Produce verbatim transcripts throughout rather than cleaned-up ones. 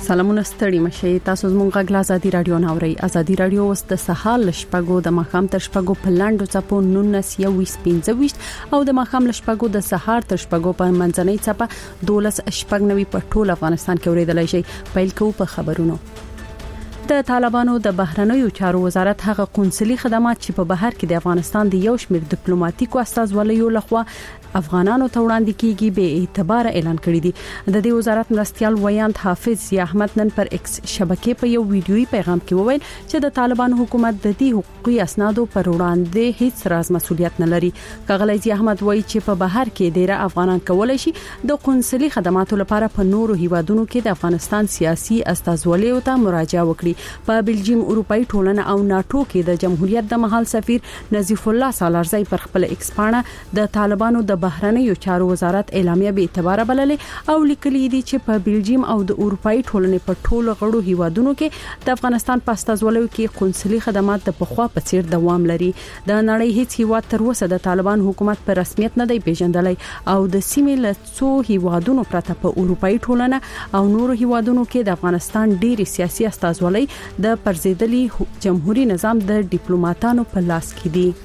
سلامونه ستړي مشه تاسو زموږ غږ ازادي رادیو ناوړي ازادي رادیو اوس د سهار لشپګو د مخام تر شپګو په لاندو چپو نونس یو وسپینځويشت او د مخام لشپګو د سهار تر شپګو په منځنۍ چپه دولس شپګنوي په ټول افغانستان کې اوریدلای شي. پیل کوو په خبرونو. د طالبانو د بهرنیو چارو وزارت هغه قونسلي خدمات چې په بهر کې د افغانستان د یو شمېر ډیپلوماټیکو استازولیو لخوا افغانانو ته وړاندې کیږي به اعتبار اعلان کړی دی. د دې وزارت مرستيال ویاند حافظ ضیا احمد نن پر ایکس شبکې په یو ویډیويي پیغام کې وویل چې د طالبانو حکومت د دې حقوقي اسنادو پر وړاندې هیڅ راز مسولیت نه لري. کغلی ضیا احمد وایي چې په بهر کې ډیره افغانان کولای شي د قونسلي خدماتو لپاره په نورو هیوادونو کې د افغانستان سیاسي استازولیو ته مراجعه وکړي. په بلجیم اروپאי ټولنه او ناتو کې د جمهوریت د محل سفیر نظیف الله سالارزی پر خپل ایکس پاڼه د طالبانو د بهرنیو چارو وزارت اعلامیه به اعتبار بللې او لیکلي دي چې په بلجیم او د اروپאי ټولنې په ټولو غړو هیوادونو کې د افغانستان په استازولیو کې قونسلي خدمات د پخوا په څیر دوام لري. د نړۍ هیڅ هیواد تر اوسه د طالبان حکومت په رسمیت نه دی پیژندلی او د سیمې له څو هیوادونو پرته په اروپאי ټولنه او نورو هیوادونو کې د افغانستان ډېری سیاسي استازولۍ د پرزیدلي جمهوریت نظام د ډیپلوماټانو په لاس کې دي.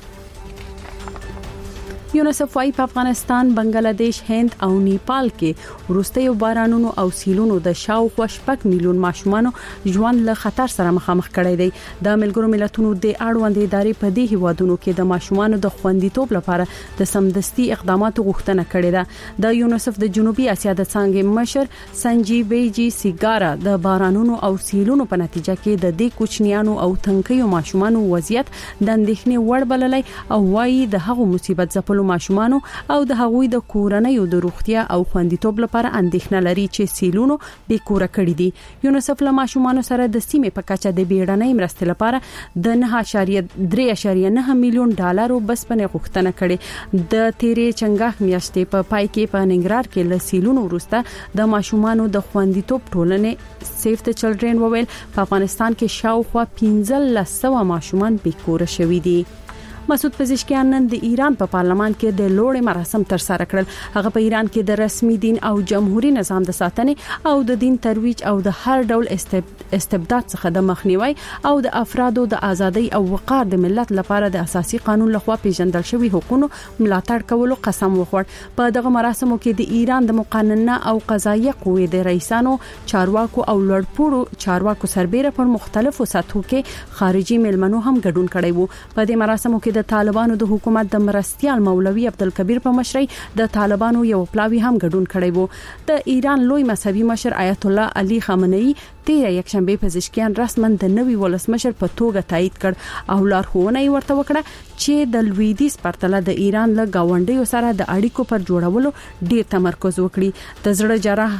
یونیسف وايي په افغانستان، بنگلاديش، هند او نیپال کې وروستیو بارانونو او سیلونو د شاوخوا شپږ میلیون ماشومان ژوند له خطر سره مخامخ کړي دي. د ملګرو ملتونو د اړوند ادارې په دې هیوادونو کې د ماشومان د خوندیتوب لپاره د سمدستي اقداماتو غوښتنه کړې ده. د یونیسف د جنوبي اسیا د څنګه مشر سنجي بیجی سیګارا د بارانونو او سیلونو په نتیجه کې د دې کوچنیانو او تنکیو ماشومان وضعیت د اندېښنې وړ بللی او وايي د هغو مصیبت ځپلو ماشومان او د هغوی د کورنۍ د روغتیا او خوندیتوب لپاره اندېښنه لري چې سیلونو به کور کړی دي. یونیسف له ماشومان سره د سیمې په کچه د بیړنۍ مرستې لپاره د نه اعشاریه درې اعشاریه نه میلیون ډالرو بسپنې غوښتنه کړې. د تیرې چنګاښ میاشتې په پای کې په ننګرهار کې له سیلونو وروسته د ماشومان د خوندیتوب ټولنې سیف د چلډرن وویل په افغانستان کې شاوخوا پنځه سوه ماشومان به کور شوي دي. مسعود پزشکیان نن د ایران په پارلمان کې د لوړ مراسم تر سره کړل. هغه په ایران کې د رسمي دین او جمهوریت نظام د ساتنې او د دین ترویج او د هر ډول استبداد څخه د مخنیوي او د افرادو د ازادۍ او وقار د ملت لپاره د اساسي قانون لخوا پیژندل شوی حقوقو ملاتړ کولو قسم وخوړ. په دغه مراسمو کې د ایران د مقننه او قضایي قوې د رئیسانو، چارواکو او لوړپوړو چارواکو سربېره پر مختلفو سطحو کې خارجي مېلمنو هم ګډون کړی وو. په دې مراسمو کې د طالبانو د حکومت د مرستيال مولوي عبدالکبیر په مشرۍ د طالبانو یو پلاوی هم ګډون کړی وو. د ایران لوی مذهبي مشر آیت الله علي خامنه‌ای تیر یکشنبه پزشکیان رسماً د نوي ولسمشر په توګه تایید کړ او لارښوونه یې ورته وکړه چې د لویدیز پرتله د ایران له گاونډیو سره د اړیکو پر جوړولو ډیر تمرکز وکړي. د زړه جراح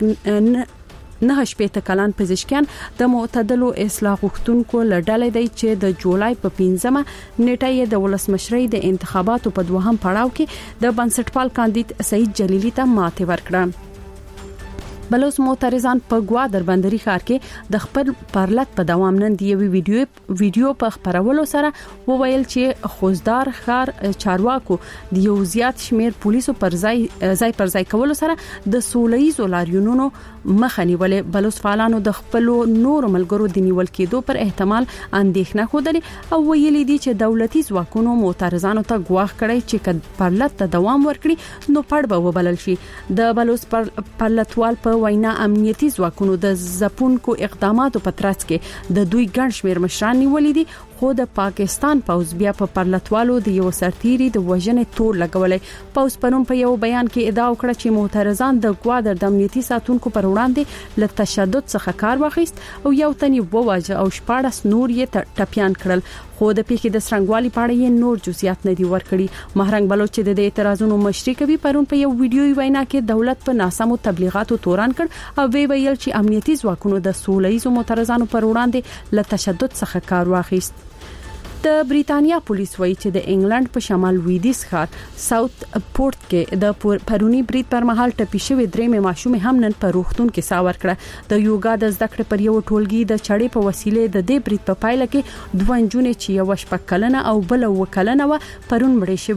شپږ نه شپېته کلن پزشکیان د معتدلو اصلاح غوښتونکو لړډلې دی چې د جولای په پنځمه نیټه یې د ولسمشرۍ د انتخاباتو په دوهم پړاو کې د بنسټپال کاندید سعید جلیلی ته ماتې ورکړه. بلوچ معترضان په ګوادر بندري ښار کې د خپل پرلط په دوام نن د یوې ویډیو ویډیو په خبرولو سره وویل چې خوزدار ښار چارواکو د یو زیات شمیر پولیسو پر ځای ځای پر ځای کولو سره د سوله‌ییزو لاریونونو مخه نیولې. بلوچ فعالانو د خپل نور ملګرو د نیول کېدو پر احتمال اندېښنه خوده او ویلي دي چې دولتي ځواکونو معترضانو ته ګواښ کړی چې کله پرلط ته دوام ورکړي نو پړ به وبلل شي. د بلوچ پرلطوال په وینا امنیتي ځواکونو د ځپونکو اقداماتو په ترڅ کې د دوی ګڼ شمیر مشران نیولې دي خو د پاکستان پوز بیا په پرلطوالو د یو سرتیري د وژنې تور لګولې. پوز پرون په یو بیان کې ادعا وکړه چې معترضان د ګوادر د امنیتي ساتونکو پر وړاندې له تشدد څخه کار واخیست او یو تن یې وواژه او شپاړس نور یې ټپيان کړل خو د پیښې د څرنګوالي په اړه یې نور جزئیات نه دي ورکړي. مهرنګ بلوچ چې د اعتراضونو مشري کوي پرون په یو ویډیوي وینا کې دولت په ناسمو تبلیغاتو توران کړ او وی ویل چې امنیتي ځواکونو د سوله‌ییزو معترضانو پر وړاندې له تشدد څخه کار واخیست. د بریتانیا پولیس وایي چې د انګلند په شمال لویدیز ښار ساوث پورت کې د پرونی برید پر مهال ټپي شوی درېمې ماشومې هم نن په روغتون کې سا ورکړه. د یوګا د زده کړې پر یو ټولګي د چړې په وسیله د دې برید په پایله کې دوه نجونې چې یو شپږ کلنه او بل و کلنه و پرون مړې شوې.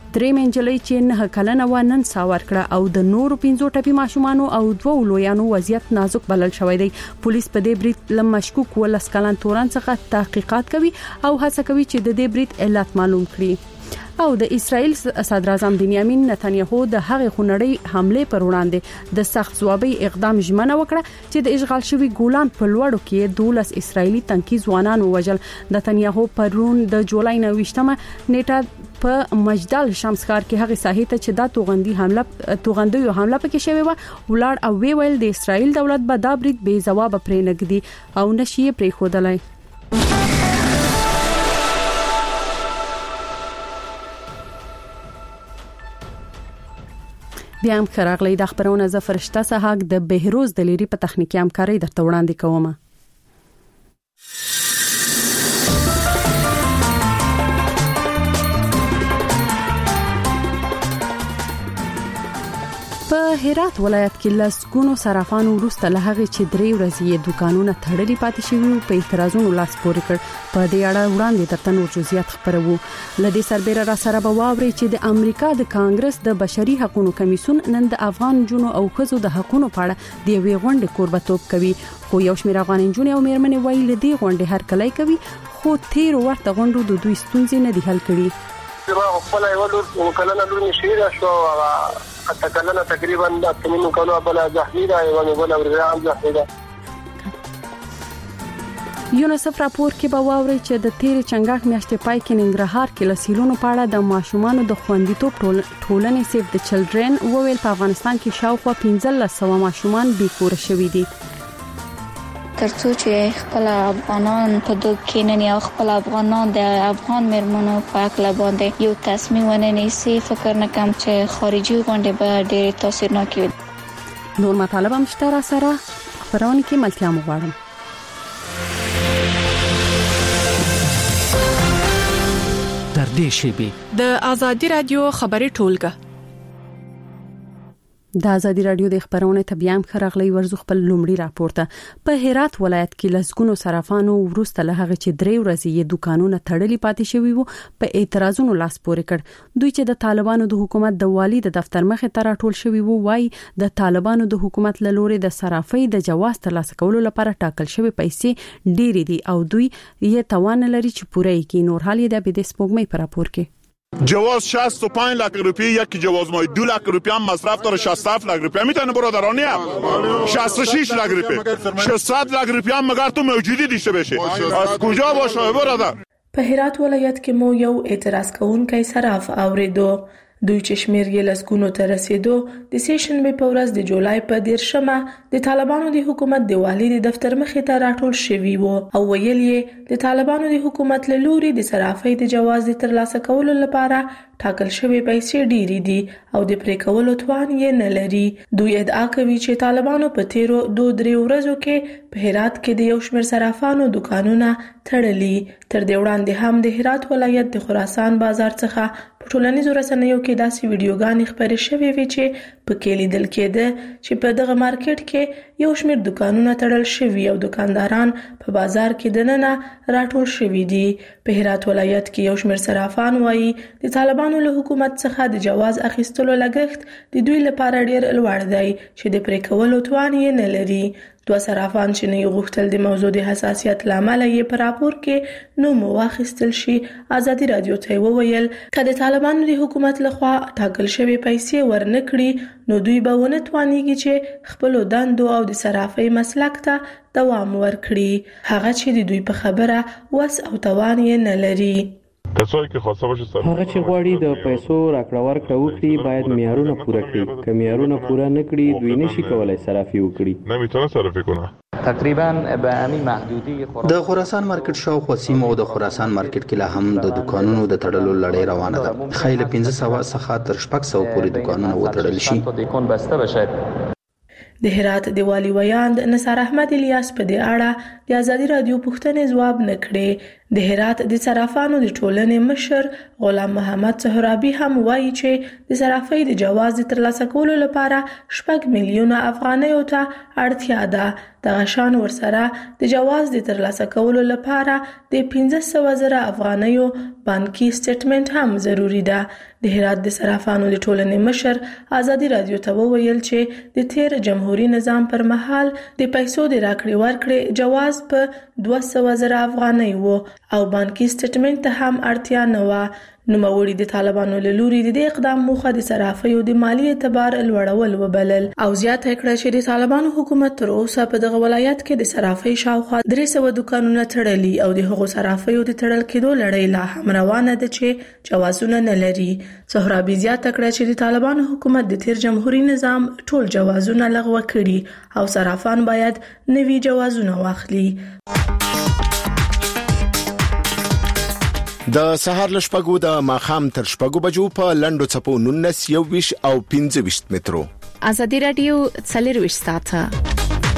درې منجلې چې نه کلنه و نن ساور کړه او د نورو پنځو ټپي ماشومان او دوه لویانو وضعیت نازک بلل شوی دی. پولیس په دې برید لم مشکوک ولس کلن تورن څخه تحقیقات کوي او هڅه کوي چې د دې برید علت معلوم کړي. او د اسرائیل صدر اعظم بنیامین نتنیاهو د هغې خونړۍ حمله پر وړاندې د سخت ځوابي اقدام ژمنه وکړه چې د اشغال شوی ګولان په لوړو کې دولس اسرائیلي تنکي ځوانان ووژل. نتنیاهو پرون د جولای نويشتمه نیټه په مجدل شمس ښار کې هغه ساحې ته چې د توغندي حمله توغندیو حمله پکې شوی و ولړ او ویل د اسرائیل دولت به دا برید بې ځواب پرې نګدي او نشي پرې خودلای. بیا هم خراغلی د خبرونه ز فرشته سهاک د بهروز د لری په تخنیکی همکاري درته وړاندې کوم. په هرات ولایت کې لسګونو صرافانو وروسته له هغه چې درې ورځې دوکانونه تړلي پاتې شوي په اعتراضونو لاس پورې کړ. په دې اړه وړاندې درته نور جزئیات خبرو. لدې سربېره را سره به واوري چې د امریکا د کانګرس د بشري حقوقو کمیسیون نن د افغان جنو او خزو د حقوقو په اړه د وی غونډې کوربتوب کوي. خو یو شمېر افغان جنو او میرمنې وایي لدې غونډې هر کله کوي خو تیر ورته غونډو د دوی ستونزې نه دي حل کړي. ما خپل یو لور وکړنه لور نشیره شو اتکلنا تقریبا د تمنو کولو بل جهیدا یو بل ورغام جهیدا. یونیسف راپور کې به واوري چې د تیر چنګاښ میاشتې پای کې ننګرهار کې لسیلونو په اړه د ماشومانو د خوندیتوب ټولنې سیف د چلډرن وویل په افغانستان کې شاوخوا پنځلس سوه ماشومان بیکور شوي دي. ترڅو چې خپل افغانان په دوه کې نه یا خپل افغانان د افغان مرمنو په اړه باندې یو تصمیم ونیسي فکر نه کوم چې خارجي غونډې به ډېر تاثیرناک وي. نور مطالب هم شته را سره خبرونه کې ملتیا مغواړم. در دې شی د ازادي رادیو خبري ټولګه د ازادي رادیو د خبرونه تبيام خرغلي ورزو خپل لومړی راپورته. په هرات ولایت کې لسګونو صرافانو ورسته له هغه چې درې ورځې یې دکانونه تړلي پاتې شوي وو په اعتراضونو لاس پورې کړ. دوی چې د طالبانو د حکومت د والی د دفتر مخې ته راټول شوي وو وای د طالبانو د حکومت له لوري د صرافۍ د جواز ترلاسه کولو لپاره ټاکل شوی پیسې ډېری دي او دوی یې توان لري چې پوره کړي. نور حال یې د بده سپوږمۍ پر راپور کې جواز شصت و پنج लाख रुपये یکی جواز مای دو लाख रुपये هم مصرف داره شصت و هفت लाख रुपये میتونه برادرانی هم شصت و شش लाख रुपये ششصد लाख रुपये هم مگر تو موجودی داشته بشه از کجا باشه برادر. په هرات ولایت کې مو یو اعتراض کوونکی صراف اوریدو. دوی چې شمیر یې لسګونو ته رسیدو د سیشن به په ورځ د جولای په دیرشمه د طالبانو د حکومت د والی د دفتر مخې ته راټول شوي وو او ویل یې د طالبانو د حکومت له لوري د صرافۍ د جواز د ترلاسه کولو لپاره ټاکل شوی پیسې ډېری دي او د پرې کولو توان یې نه لري. دوی ادعا کوي چې طالبانو په تیرو دوه درې ورځو کې په هرات کې د یو شمېر صرافانو دکانونه تړلي. تر دې وړاندې هم د هرات ولایت د خراسان بازار څخه په ټولنیزو رسنیو کې داسې ویډیوګانې خپرې شوې وي چې په کې لیدل کېده چې په دغه مارکیټ کې یو شمېر دکانونه تړل شوي او دکانداران په بازار کې دننه راټول شوي دي. په هرات ولایت کې یو شمېر صرافان وایي د طالبانو له حکومت څخه د جواز اخیستلو لګښت د دوی لپاره ډېر لوړ دی چې د پرې کولو توان یې نه لري. دوه صرافان چې نه غوښتل د موضوع د حساسیت لامل یې پر راپور کې نو مو واخیستل شي. ازادي رادیو ته وویل کله طالبانو د حکومت لخوا ټاکل شوی پیسې ورنکړي نو دوی به ونه توانیږي چې خپل دندو او د صرافۍ مسلک ته دوام ورکړي. هغه چې د دوی په خبره وس او توان یې نه لري. کسایی که خواسته باشه سر هغه چې غواړي د پیسو راکړه ورکړه وکړي باید معیارونه پوره کړي. که معیارونه پوره نه کړي دوی نشي کولای صرافي وکړي. نمیتونه صرافی کنه. تقریبا به همین محدودی د خراسان مارکیټ شاوخوا سیمو او د خراسان مارکیټ کې لا هم د دکانونو د تړلو لړۍ روانه ده. خیل پنځه سوه څخه تر شپږ سوه پورې دکانونه وتړل شي. دکان بسته بشه. د هرات د والی ویاند نثار احمد الیاس په دې اړه د ازادي رادیو پوښتنې ځواب نکړي. د هرات د صرافانو د ټولنې مشر غلام محمد سهرابي هم وایي چې د صرافۍ د جواز ترلاسه کولو لپاره شپږ میلیونه افغانیو ته اړتیا ده. د غشان ورسره د جواز د ترلاسه کولو لپاره د پنځه سوه زره افغانیو بانکي سټیټمنټ هم ضروری ده. د هرات د صرافانو د ټولنې مشر ازادي رادیو ته وویل چې د تیر جمهوریت نظام پر مهال د پیسو د راکړې ورکړې جواز په دوه سوه زره افغانۍ وو او بانکي سټیټمنټ ته هم اړتیا نه و. نوموړي د طالبانو له لوري د دې اقدام موخه د صرافیو د مالی اعتبار لوړول وبلل او زیاته کړه چې د طالبانو حکومت تر اوسه په دغه ولایت کې د صرافۍ شاوخوا درې سوه دکانونه تړلي او د هغو صرافیو د تړل کېدو لړۍ لا هم روانه ده چې جوازونه نه لري. سهرابي زیاته کړه چې د طالبانو حکومت د تیر جمهوریت نظام ټول جوازونه لغوه کړي او صرافان باید نوي جوازونه واخلي. د سهار له شپږو د ماښام تر شپږو بجو په لنډو څپو نولس یو ویش او پنځه ویش مترو. ازادي رادیو څلور ویش ساعته.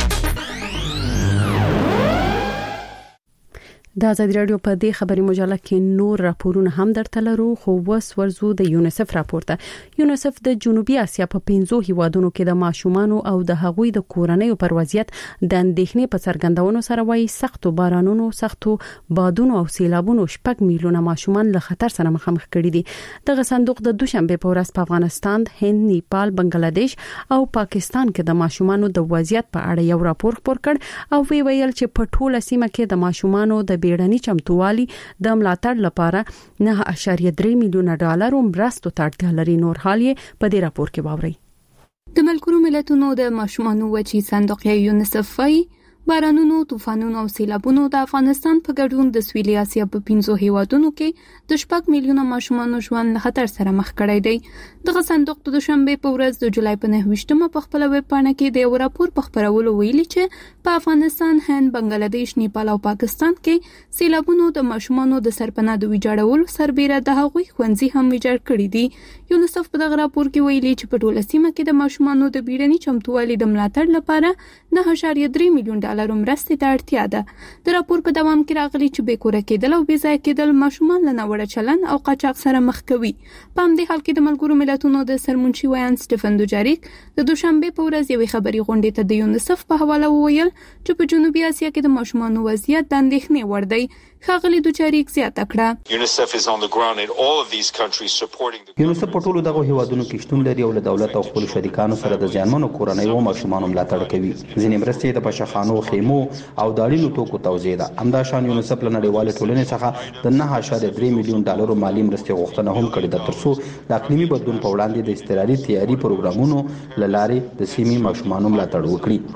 د ازادي رادیو په دې خبري مجله کې نور راپورونه هم درته لرو خو وس ورزو د یونیسف راپورته. یونیسف د جنوبي اسیا په پنځو هیوادونو کې د ماشومان او د هغوی د کورنۍ پر وضعیت د اندېښنې په څرګندونو سره وايي سختو بارانونو سختو بادونو او سیلابونو شپږ میلیونه ماشومان له خطر سره مخامخ کړي دي. دغه صندوق د دوشنبه په ورځ په افغانستان، هند، نیپال، بنگلاديش او پاکستان کې د ماشومان د وضعیت په اړه یو راپور خپور کړ او وی ویل چې په ټوله سیمه کې د ماشومان د بیړني چمتووالي د ملاتړ لپاره نه اعشاریه درې میلیونه ډالر مرستو ته اړتیا لري. نور حال یې په دې راپور کې واورئ. د ملګرو ملتونو د ماشومانو وچی صندوق یونیسف وايي بارانونو، طوفانونو او سیلابونو د افغانستان په ګډون د سویلي اسیا په پنځو هیوادونو کې د شپږ میلیونه ماشومان ژوند له خطر سره مخ کړی دی. دغه صندوق د دوشنبه په ورځ د جولای په نهه ویشتمه په خپل ویب پاڼه کې د یو راپور په خبرولو ویلي چې په افغانستان، هند، بنگلاديش، نیپال او پاکستان کې سیلابونو د ماشومان د سرپناه د ویجاړولو سربېره د هغوی ښوونځي هم ویجاړ کړي دي. یونیسف په دغه راپور کې ویلي چې په ټوله سیمه کې د ماشومان د بیړني چمتووالي د ملاتړ لپاره نه اعشاریه درې میلیون ډالر مرستې ته اړتیا ده. د راپور په دوام کې راغلي چې بې کوره کېدل او بې ځای کېدل ماشومان له ناوړه چلند او قاچاق سره مخ کوي. په همدې حال کې د ملګرو ملتونو د سرمنشي ویان سټیفن دوجاریک د دوشنبه په ورځ یوې خبري غونډې ته د یونیسف په حواله وویل چې په جنوبي اسیا کې د ماشومان وضعیت د اندېښنې وړ دی. خاغلی دوجاریک زیاته کړه یونیسف is on the ground in all of these countries supporting the یونیسف په ټولو دغه هیوادونو کې شتون لري او له دولت او خپل شریکانو سره د ځانمنو کورنۍ او ماشومان ملاتړ کوي. ځینې مرستې د پښخانو، خیمو او داړینو توکو توزیع ده. همدا شان یونیسف له نړیوال ټولنې څخه د نه اعشاریه درې میلیون ډالرو مالی مرستې غوښتنه هم کړې ده ترڅو د اقلیمي بدلون په وړاندې د استراري تیاری پروګرامونو له لارې د سیمې ماشومان ملاتړ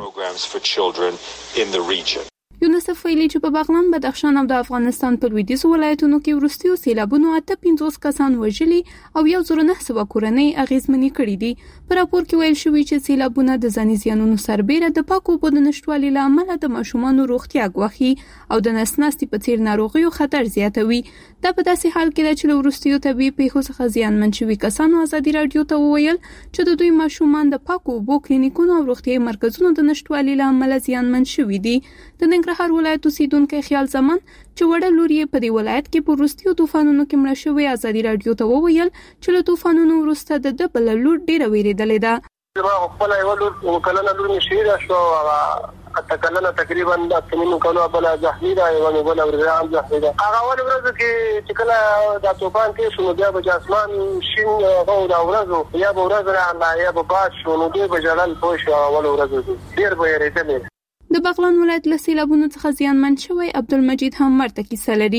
وکړي. یونیسف ویلي چې په بغلان، بدخشان او د افغانستان په لویدیځو ولایتونو کې وروستیو سیلابونو اته پنځوس کسان وژلي او یو زر نه سوه کورنۍ اغیزمنې کړي دي. په راپور کې ویل شوی چې سیلابونه د ځاني زیانونو سربېره د پاکو اوبو د نشټوالي له امله د ماشومانو روغتیا ګواښي او د نس ناستي په څیر ناروغیو خطر زیاتوي. دا په داسې حال کې ده چې له وروستیو طبي پیښو څخه زیانمن شوي کسانو ازادي رادیو ته وویل چې د دوی ماشومان د پاکو اوبو کلینیکونو او روغتیايي مرکزونو د نشټوالي له امله زیانمن شوي دي. د ننګرهار ولایت اوسیدونکو خیال زمان چې وړه لور یې په دې ولایت کې په وروستیو طوفانونو کې مړه شوې ازادي رادیو ته وویل چې له طوفانونو وروسته د ده بله لور ډېره ویرېدلې ده. ما خپل یو لور کلنه لور مې شهیده شوه، تکلنه تقریبا اته نیمو کلو بل زخمی ده یو بل ورزان زخمی ده. هغه اول ورځ کې چې کله دا طوفان کې شو بیا به اسمان شین او دا ورځ یا به ورځ را یا به باد شو نو دې به جلال پوه شو اول ورځ ډېر به یې د بغلان ولایت له سیلابونو څخه زیانمن شوی عبدالمجید هم مرته کیسه لري.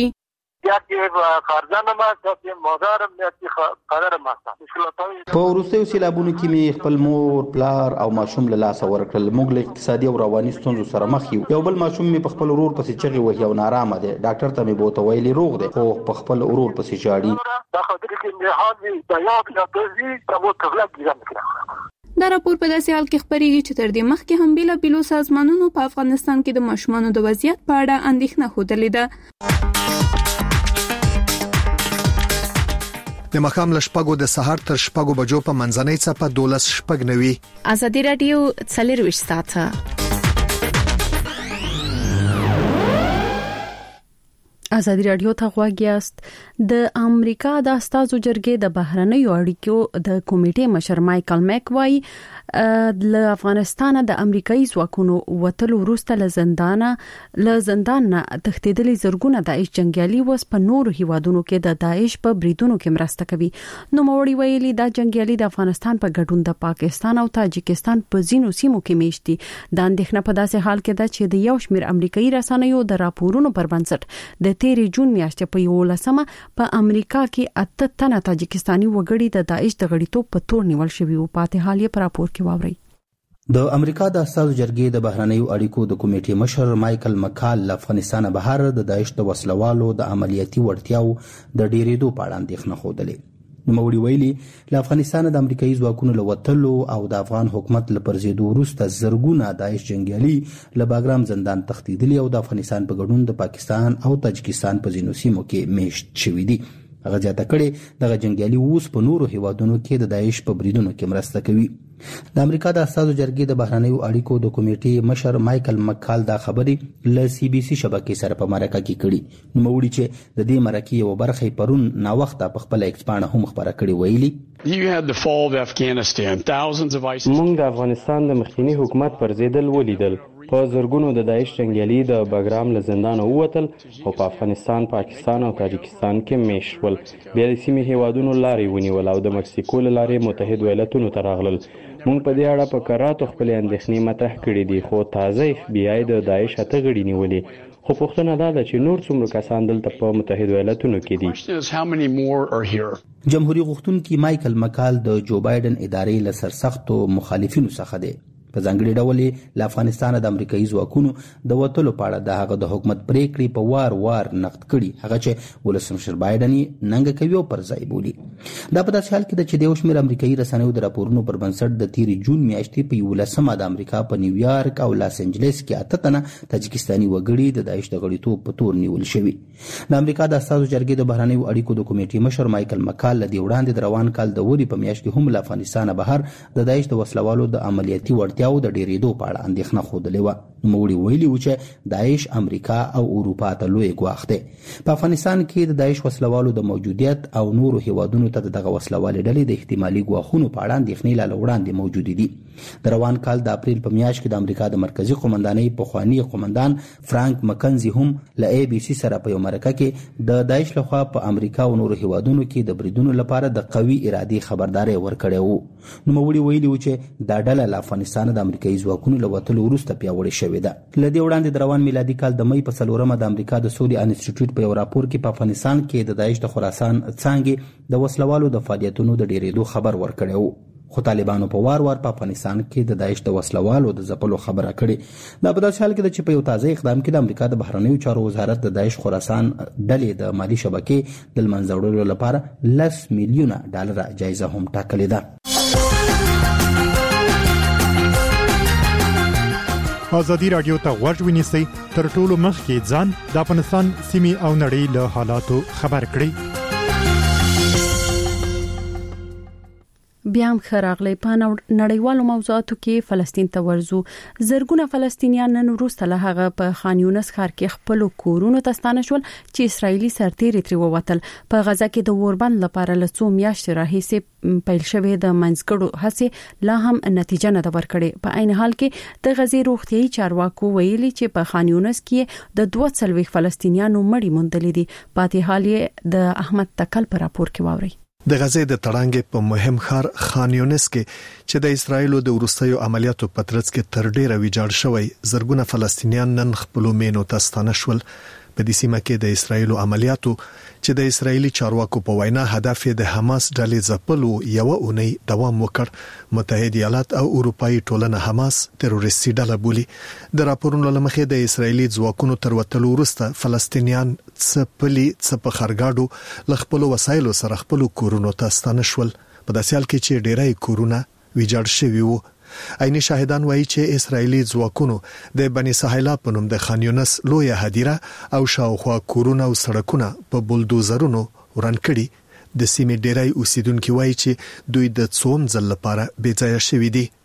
په وروستیو سیلابونو کې مې خپل مور، پلار او ماشوم له لاسه ورکړل. موږ له اقتصادي او رواني ستونزو سره مخ یو. یو بل ماشوم مې په خپل ورور پسې چغې وهي او نارامه دی. ډاکټر ته مې بوته ویلي روغ دی خو په خپل ورور پسې ژاړي. دا راپور په داسې حال کې خبرېږي چې تر دې مخکې هم بیلابیلو سازمانونو په افغانستان کې د ماشومانو د وضعیت په اړه اندېښنه ښودلې ده. د ماښام له شپږو د سهار تر شپږو بجو په منځنۍ څپه دولس شپږ نوي. ازادي رادیو څلور ویشت ساعته. ازادي رادیو ته غواګیاست. د امریکا د استازو جرګې د بهرنیو اړیکو د کمیټې مشر مایکل میک وای د افغانستان د امریکایي ځواکونو وټلو وروسته له زندانه له زندان نه تښتېدلي زرګونه داعش جنگیالي وس په نورو هیوادونو کې د داعش په بریدونو کې مرسته کوي. نو موري ویلي دا جنگیالي د افغانستان په ګډون د پاکستان او تاجکستان په ځینو سیمو کې میشتي. د اندېښنه په داسې حال کې ده چې د یو شمېر امریکایي رسنیو د راپورونو پر بنسټ د تیرې جون میاشتې په یولسمه په امریکا کې اته تنه تاجکستاني وګړي د داعش د غړیتوب په تور نیول شوي او پاتې حال یې په راپور کې واوري. د امریکا د استازو جرګې د بهرنیو اړیکو د کمیټې مشر مایکل مکال له افغانستان بهر د داعش د وسلوالو د عملیاتي وړتیاو د ډیرېدو په اړه اندېښنه خوده. نوموړي ویلي له افغانستان د امریکایي ځواکونو له وتلو او د افغان حکومت له پرځېدو وروسته زرګونه داعش جنگیالي له باګرام زندان تښتېدلي او د افغانستان په ګډون د پاکستان او تاجکستان په ځینو سیمو کې میشت شوي دي. هغه زیاته کړې دغه جنگیالي اوس په نورو هیوادونو کې د داعش په بریدونو کې مرسته کوي. د امریکا د استازو جرګې د بهرنیو اړیکو د کمیټې مشر مایکل مکال دا خبرې له سی بي سي شبکې سره په مرکه کې کړي. نوموړي چې د دې مرکې یو برخه پرون نا وخته په خپل ایکسپانه هم خبره کړې ویلي موږ د افغانستان د مخکنی حکومت پر ضد ولیدل. په زرګونو د داعش جنگیالي د باګرام له زندان ووتل او په افغانستان، پاکستان او تاجکستان کې میشول. بیا د سیمې هیوادونو لارې ونیول او د مکسیکو له لارې متحد ایالاتونو ته راغلل. موږ په دې اړه په کراتو خپل اندېښنې مطرح کړې دي، خو تازه اف بی آی د داعش اته غړي نیولې. خو پوښتنه دا ده چې نور څومره کسان دلته په متحد ایالاتونو کې دي. جمهوریت غوښتونکي مایکل مکال د جو بایدن ادارې له سرسختو مخالفینو څخه دی. په ځانګړي ډول له افغانستان د امریکایي ځواکونو د وټلو په اړه د هغه د حکومت پریکړې په وار وار نقد کړي، هغه چې ولسمشر بایدن یې ننګه کوي او پر ځای بولي. دا په داسې حال کې ده چې د یو شمېر امریکایي رسنیو د راپورونو پر بنسټ د تیرې جون میاشتې په یولسمه د امریکا په نیویارک او لاس انجلس کې اته تنه تاجکستاني وګړي د داعش د غړیتوب په تور نیول شوي. د امریکا د استازو جرګې د بهرنیو اړیکو د کمیټې مشر مایکل مکال له دې وړاندې د روان کال د وري په میاشت کې هم له افغانستان بهر د داعش د وسلوالو د عملیاتي وړتیا او د ډیرېدو په اړه اندېښنه خوده و. نوموړي ویلي و چې داعش امریکا او اروپا ته لوی ګواښ دی. په افغانستان کې د داعش وسلوالو د موجودیت او نورو هیوادونو ته دغه وسلوالې ډلې د احتمالي ګواښونو په اړه اندېښنې لا وړاندې موجود دي. د روان کال د اپریل په میاشت کې د امریکا د مرکزی قومندانۍ پخوانی قومندان فرانک مکنزي هم له ای بي سي سره په یو مرکه کې د داعش لخوا په امریکا او نورو هیوادونو کې د بریدونو لپاره د قوي ارادي خبرداري ورکړې وو. نوموړي ویلي و چې دا ډله له افغانستان د امریکایي ځواکونو له وتلو وروسته پیاوړې شوې ده. له دې وړاندې د روان میلادي کال د مې په څلورمه د امریکا د سولې انسټیټیوټ په یو راپور کې په افغانستان کې د داعش د خراسان څانګې د وسلوالو د فعالیتونو د ډیرېدو خبر ورکړی و. خو طالبانو په وار وار په افغانستان کې د داعش د وسلوالو د ځپلو خبره کړې. دا په داسې حال کې ده چې په یو تازه اقدام کې د امریکا د بهرنیو چارو وزارت د داعش خراسان ډلې د مالی شبکې د لمنځه وړلو لپاره لس میلیونه ډالر جایزه هم ټاکلې ده. ازادي رادیو ته غوږ ونیسئ، تر ټولو مخکې ځان د افغانستان سیمې او نړۍ له حالاتو خبر کړئ. بیا هم خراغلی په نړیوالو موضوعاتو کې فلسطین ته ورزو. زرګونه فلسطینیان نن وروسته له هغه په خان یونس ښار کې خپل کورونو ته ستانه شول چې اسرایلی سرتیري ترې ووتل. په غزا کې د اوربند لپاره له څو میاشتې راهیسې پیل شوې د منځګړو هڅې لا هم نتیجه نه ده ورکړې. په عین حال کې د غزې روغتیايي چارواکو ویلي چې په خان یونس کې د دوه څلوېښت فلسطینیانو مړي موندلې دي. پاتې حال یې د احمد تکل په راپور کې واوري. د غزې د تړانګې په مهم ښار خان یونس کې چې د اسرایلو د وروستیو عملیاتو په ترڅ کې تر ډیره ویجاړ شوی زرګونه فلسطینیان نن خپل مینو ته ستانه شول. په دې سیمه کې د اسرایلو عملیاتو چې د اسرایلی چارواکو په وینا هدف د حماس ډلې ځپلو یو اونۍ دوام وکړ. متحد ایالات او اروپאי ټولنه حماس تروریستي ډله بولي. د راپورونو لمخې د اسرایلی ځواکونو تر وتلو وروسته فلسطینیان څپلي څپ خرګاډو ل خپل وسایلو سره خپل کورونو ته ستانه شول. په داسې حال کې چې ډیرای کورونه ویجاړ شوي وو. عیني شاهدان وایي چې اسرایلی ځواکونو د بني سهیلا په نوم د خان یونس لوی هدیره او شاوخوا کورونه او سړکونه په بولدوزرونو وران کړي. د سیمې ډیری اوسیدونکو وایي چې دوی د څوم ځل لپاره بې ځای شوي دي.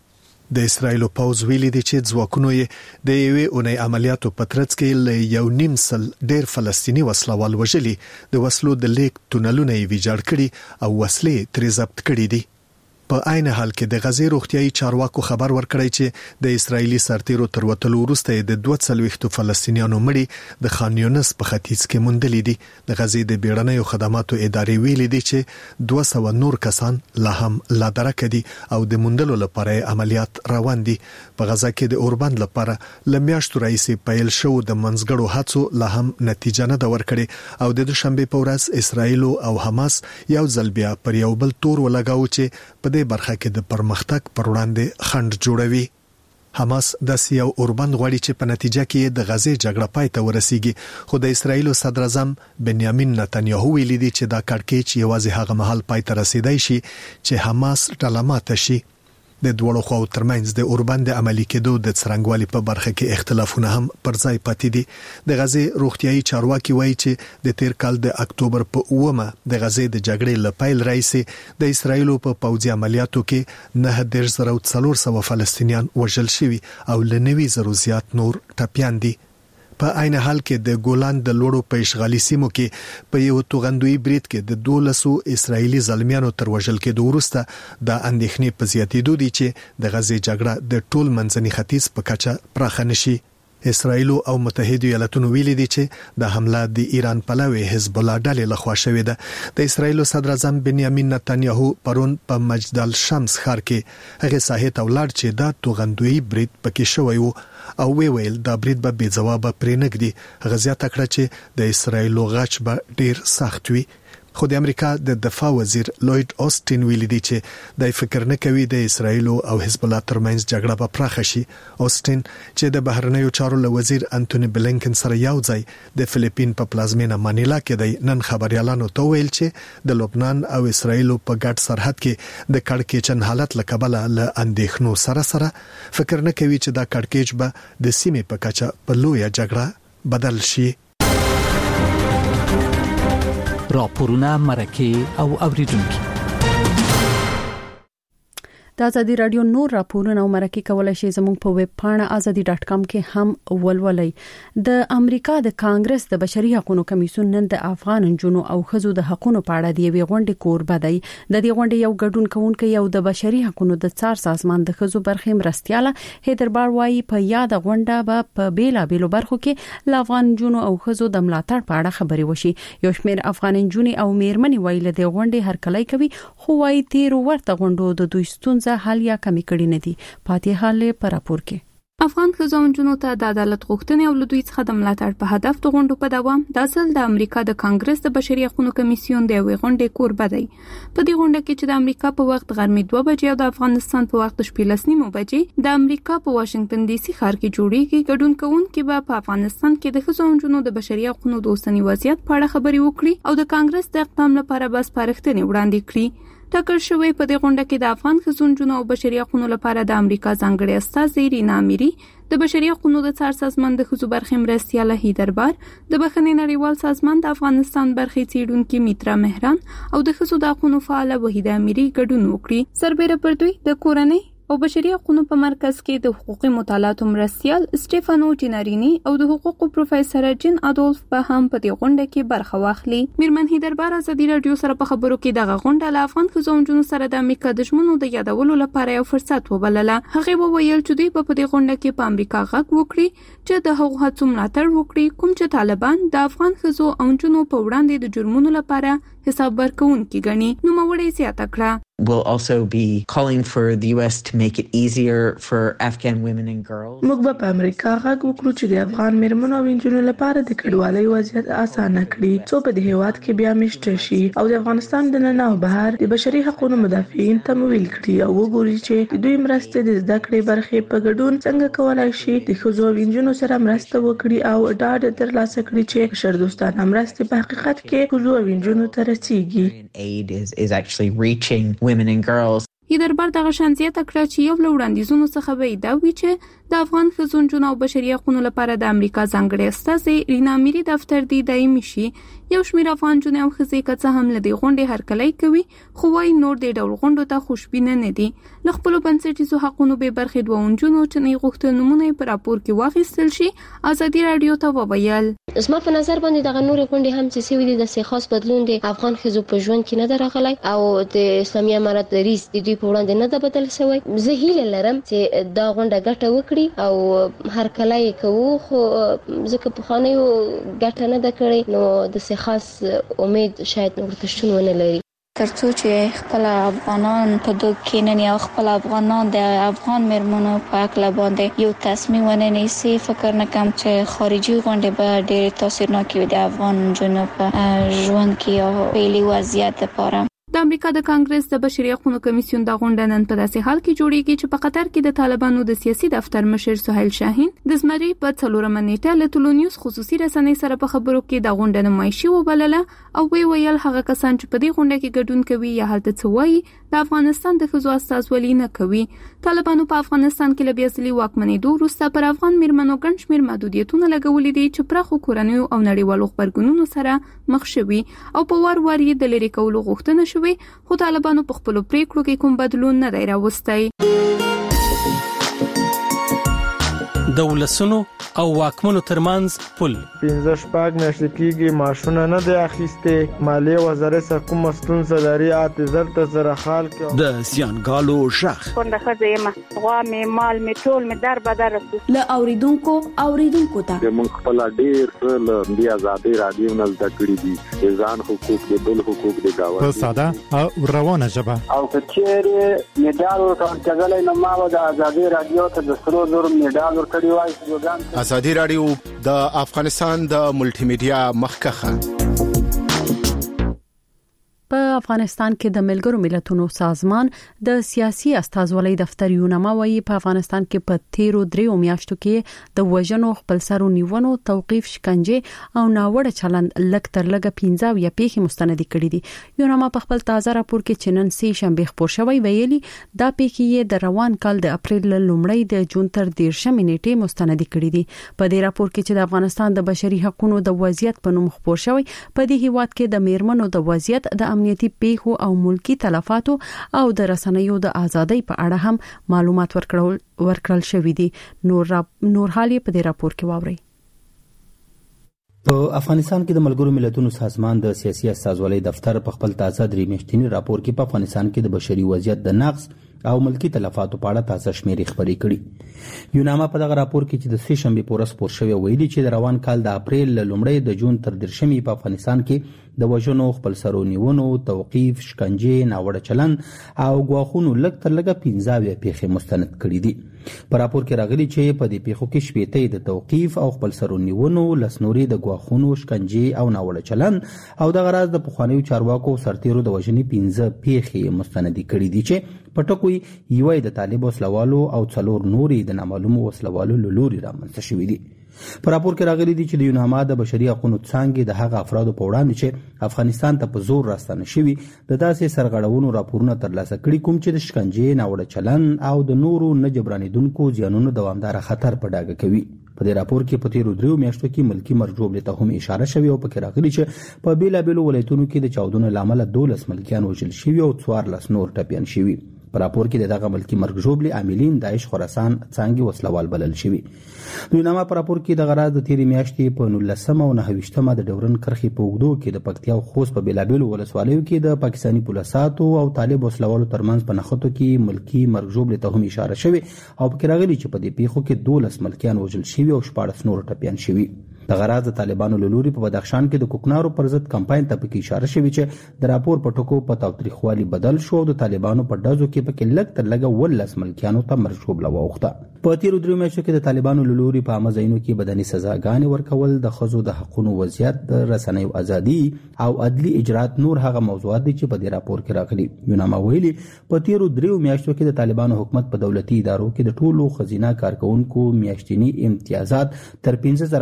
د اسرایل پوز ویلي دی چې ځواکونو یې د یوې اونۍ عملیاتو په ترڅ کې له یو نیم سل ډېر فلسطینی وسلوال وژلي، د وسلو د لیک تونلونه یې ویجاړ کړي او وسلې ترې ضبط کړي دي. په عین حال کې د غزې روغتيایي چارواکو خبر ورکړی چې د اسرایلی سرتیرو تر وټلو وروسته د دوه څلويختو فلسطینیانو مړي د خان یونس په ختیځ کې موندلې دي. د غزې د بیړنیو خدماتو ادارې ویلي دي چې دوه سوه نور کسان لا هم لا درک دي او د موندلو لپاره عملیات روان دي. په غزا کې د اوربند لپاره لمیاشتو راځي پیل شو د منځګړو هڅو لا هم نتیجه نه دا ورکړي او د دوشنبه په ورځ اسرایل او حماس یو ځل بیا پر یو بل تور ولګاو چې په برخه کې د پرمختګ پر وړاندې خنډ جوړوي. حماس د سیاو اوربند غواړي چې په نتیجه کې د غزې جګړه پای ته ورسیږي، خو د اسرایل صدر اعظم بنیامین نتنیاهو ویلي دی چې دا کړکېچ یوازې هغه مهال پای ته رسیدای شي چې حماس ټلمات شي. د دوړو خو ترمنځ د اوربند عملی کېدو د څرنګوالي په برخه کې اختلافونه هم پر ځای پاتې دي. د غزې روغتيایي چارواکي وایي چې د تیر کال د اکتوبر په اومه د غزې د جګړې لپیل راځي د اسرایل په پوځي عملیاتو کې نه د زرو څلور سوه فلسطینیان وژل شوي او لنوي زرو زیات نور ټپيان دي. په عین حال کې د ګولان د لوړو په اشغالي سیمو کې په یو توغندوی برید کې د دولسو اسرایلی ځلمیانو تر وژل کېدو وروسته د اندېښنې په زیاتېدو دي چې د غزې جګړه د ټول منځني ختیځ په کچه پراخه نشي. اسرایل او متحده ایالاتونو ویلي دي چې د حمله د ایران پلوي حزب الله ډلې لخوا شوې ده. د اسرایل صدر اعظم بنیامین نتنیاهو پرون په مجدل شمس ښار کې هغه ساحه ته ولاړ چې د توغندوی برید پکې شوی وو او وی ویل دا برید به بې ځوابه پرې نګدي. غزیات کړه چې د اسرایل غچ به ډیر سخت وي. خو د امریکا د دفاع وزیر لوید اوسټین ویلي دی چې د فکر نه کوي د اسرایل او حزب الله ترمنځ جګړه به پراخه شي. اوسټین چې د بهرنیو چارو له وزیر انټونی بلینکن سره یو ځای د فلیپین په پلازمینه مانیلا کې دی نن خبريالانو ته ویل چې د لبنان او اسرایل په ګډ سرحد کې د کړکېچن حالت لکبله له اندېښنو سره سره فکر نه کوي چې دا کړکېچ به د سیمې په کچه په لویه جګړه بدل شي. راپورونه مرکه او اوریدونکو د ازادي رادیو نور راپورونه او مرکه کولای شي زموږ په ویب پاڼه ازادي ډاټ کام کې هم ولولئ. د امریکا د کانګرس د بشري حقوقو کمیسیون نن د افغان جنونو او خزو د حقوقو په اړه دی غونډه کوربه دی. د دې غونډې یو ګډون کوونکی یو د بشري حقوقو د څار سازمان د خزو برخې مرستياله هیدربار وایي په یاد غونډه به په بیلا بیلو برخو کې د افغان جنونو او خزو د ملاتړ په اړه خبري وشي. یو شمېر افغان جنونو او میرمنې وایي له دې غونډې هر کله کوي خو وایي تیر ورته غونډو د دوی ستونزه حل یا کمی کړي نه دي. پاتې حال پر راپور کې افغان خزونجونو ته د عدالت غوښتنې او لدوی څخه د ملاتړ په هدف د غونډو په دوام د اصل د امریکا د کانګرس د بشري حقوقو کمیسیون د وی غونډې کوربه دی. په دې غونډه کې چې د امریکا په وخت غرمې دوه بجې او د افغانستان په وخت شپږ لس نیمو بجې د امریکا په واشنگټن ډي سي ښار کې جوړیږي. ګډون کوونکي به په افغانستان کې د خزونجونو د بشري حقوقو د اوسنی وضعیت په اړه خبري وکړي او د کانګرس د اقدام لپاره بس پارښتنې وړاندې کړي. ټاکل شوی په دې غونډه کې د افغان خزونجونو او بشري حقوقو لپاره د امریکا ځانګړي استازي رینا اميري، د بشري حقوقو د څار سازمان د خزو برخې مرستياله هیدربار، د بخښنې نړیوال سازمان د افغانستان برخې څیړونکو میترا مهران او د خزو د حقوقو فعال وحیده اميري ګډون وکړي. سربېره پر دوی د کورنۍ او بشري حقوقو په مرکز کې د حقوقي مطالعاتو مرستيال سټيفانو جناريني او د حقوقو پروفیسور جن ادولف په هم په دې غونډه کې برخه واخلي. میرمن هیدربار ازادي رادیو سره په خبرو کې د غونډه له افغان خزونجونو سره د امریکا د ژمنو د یادولو لپاره یو فرصت وبلله. هغه وویل چې دوی په دې غونډه کې په امریکا غږ وکړي چې د حقوقو هڅو ملاتړ وکړي کوم چې طالبان د افغان خزو او جنونو په وړاندې د جرمونو لپاره حساب ورکوونکي ګڼي. نو موري زیاته کړه will also be calling for the U S to make it easier for Afghan women and girls. موږ به په امریکا غږ وکړو چې د افغان میرمنو او نجونو لپاره د کډوالۍ وضعیت اسانه کړي څو په دې هیواد کې بیا مشته شي او د افغانستان د نن او بهر د بشري حقوقو مدافعین تمویل کړي او وګوري چې د دوی مرسته د زده کړې برخې په ګډون څنګه کولای شي د ښځو او نجونو سره مرسته وکړي او ډاډ ترلاسه کړي چې بشردوستانه مرسته په حقیقت کې ښځو او نجونو ته رسیږي. Aid is is actually reaching women and girls. هیدربر دغه شانزیت کړه چې یو لوړاندیزونو څخه به دا وی چې د افغان خزونجونو او بشري حقوقو لپاره د امریکا ځانګړي استازي رینا میری دفتر دی دایمي شي. یو شمېر افغان جون او خزې کڅه هم لدی غونډې هرکلای کوي خو وايي نور د ډول غونډو ته خوشبینه نه دي. ل خپل بنسټیزو حقوقو به برخې دوونجونو چې نه غوښتل نمونه پر راپور کې واخیستل شي. ازادي رادیو ته وویل زما په نظر باندې دغه نور غونډې هم چې سوي دي د سي خاص بدلون دي افغان خزو په ژوند کې نه درغلای او د اسلامي امارت د ریس د دوی په وړاندې نه د بدل شوی. زه هیله لرم چې دا غونډه ګټه وکړي او هر کله کوو خو ځکه په خانه یو ګټه نه د کړې نو د سي خاص امید شاید ورته شتون ونه لري. ترڅو چې خپل افغانان په دوه کېنن یا خپل افغانان د افغان مرمنو په اړه باندې یو تصمیم ونه نیسي فکر نه کوم چې خارجي غونډې به ډېر تاثیرناک وي د افغان جنو په ژوند کې او پیلي وضعیت لپاره. د امریکا د کانګرس د بشري حقوقو کمیسیون د غونډه نن په داسې حال کې جوړیږي چې په قطر کې د طالبانو د سیاسي دفتر مشر سهیل شاهین د زمري په څلورمه نیټه له ټولنیوز خصوصي رسنۍ سره په خبرو کې د غونډه نمایشي وبلله او وی ویل هغه کسان چې په دې غونډه کې ګډون کوي یا هلته څه وایي د افغانستان د ښځو استازولي نه کوي. طالبانو په افغانستان کې له بیاصلي واکمنېدو وروسته پر افغان میرمنو ګڼ شمېر محدودیتونه لګولي دي چې پراخو کورنیو او نړیوالو خبرګونونو سره مخ شوي او په وار وار یې د لرې کولو غوښتنه شوې خو طالبانو په خپل پریکړو کې کوم بدلون نه دی راوستی. د ولسونو او واکمنو ترمنځ پل پنځه شپږ میاشتې کېږي معاشونه نه دی اخیستې. مالیې وزارت څخه کومه ستونزه لري اته زر ته زره خال کې د زیانګالو شخ کونډه ښځه یم غوا مې مال مې ټول مې در بدر رسو له اوریدونکو اوریدونکو ته موږ خپل ډېر څه له دې ازادي رادیو نه زده کړي دي ځان حقوق د بل حقوق د گاوند په ساده او روانه ژبه او کچېره میډال ورکړل کېدل نو ما د ازادي رادیو ته د سرو زر میډال ورکړی وای. ازادي رادیو د افغانستان د ملټي میډیا مخکخه. په افغانستان کې د ملګرو ملتونو سازمان د سیاسي استازولۍ دفتر یونما وایي په افغانستان کې په تیرو دریو میاشتو کې د وژنو خپلسرو نیونو توقيف شکنجه او ناوړه چلند لک تر لګه پنځه یا پیښې مستند کړي دي. یونما په خپل تازه راپور کې چنن سي شنبه خبر شوی ویلي دا پیښې د روان کال د اپریل لومړۍ د جون تر دیرشمې نیټې مستند کړي دي. په دې راپور کې چې د افغانستان د بشري حقوقو د وضعیت په نوم خبر شوی په دې هیواد کې د میرمنو د وضعیت د امنیتي پیښو او ملکی تلفاتو او د رسنیو د ازادۍ په اړه هم معلومات ورکړل ورکړل شوې دي. نور نور حالي په دې راپور کې واوري. په افغانستان کې د ملګرو ملتونو سازمان د سیاسي استازولۍ دفتر په خپل تازه درې میاشتنی راپور کې په افغانستان کې د بشري وضعیت د نقص او ملکی تلفاتو په اړه تازه شمیرې خبرې کړي. یوناما په دغه راپور کې چې د سه شنبه پورس پور شوی ویلي چې د روان کال د اپریل لومړۍ د جون تر دیرشمې په افغانستان کې د وژنو خپلسرو نیونو توقيف شکنجه ناوړه چلند او غواخونو لک تر لګه پنځه پیښې مستند کړي دي. په راپور کې راغلي چې په دې پیښو کې شپېته د توقيف او خپلسرو نیونو لسنوري د غواخونو شکنجه او ناوړه چلند او د غراض د پخوانیو چارواکو سرتیرو د وژنې پنځه پیښې مستند کړي دي چې پټکوي یوه د طالب وسلوالو او څلور نوري د نامعلومو وسلوالو لوري رامنځته شوي دي. په راپور کې راغلي دي چې د یوناما د بشري حقوقو څانګې د هغه افرادو په وړاندې چې افغانستان ته په زور راستنه شوي د داسې سرغړونو راپورونه ترلاسه کړي کوم چې د شکنجې ناوړه چلند او د نورو نه جبرانېدونکو زیانونو دوامدار خطر په ډاګه کوي. په دې راپور کې په تیرو دریو میاشتو کې ملکی مرجوب ته هم اشاره شوې او پکې راغلي چې په بیلابیلو ولایتونو کې د چاودنو لامل دولس ملکیان وژل شوي او څوارلس نور ټپیان شوي. په راپور کې دغه ملکی مرګ ژوبلي عاملین داعش خراسان څنګه وسلوال بلل شوی. دوی نامه په راپور کې د غراض د تیری میاشتې په نولسمه او نهویشتمه د ډورن کرخي په وګړو کې د پکتیا او خوست په بیلابیلو ولسوالیو کې د پاکستاني پولیساتو او طالب وسلوالو ترمنځ په نخښتو کې ملکی مرګ ژوبلي ته هم اشاره شوی او پکې راغلي چې په دې پیښو کې دولس ملکیان وژل شوي او شپږ نور ټپیان شوي. د غراض د طالبانو لوري په بدخشان کې د کوکنارو پر ضد کمپاین ته پکې اشاره شوی چې د راپور په ټکو په تاوتریخوالي بدل شو او د طالبانو په دازو کې پکې لګ تر لګه ولس ملکیانو ته مرشوب لوخته. په تیرو درې میاشتو کې د طالبانو لوري په امازینو کې بدني سزاګانې ورکول د خزو د حقوقو وضعیت د رسنیو ازادي او عدلي اجرات نور هغه موضوعات دي چې په دې راپور کې راغلي. یوناما ویلي په تیرو درې میاشتو کې د طالبانو حکومت په دولتي ادارو کې د ټولو خزینه کارکونکو میاشتنی امتیازات تر پنځه زره افغانۍ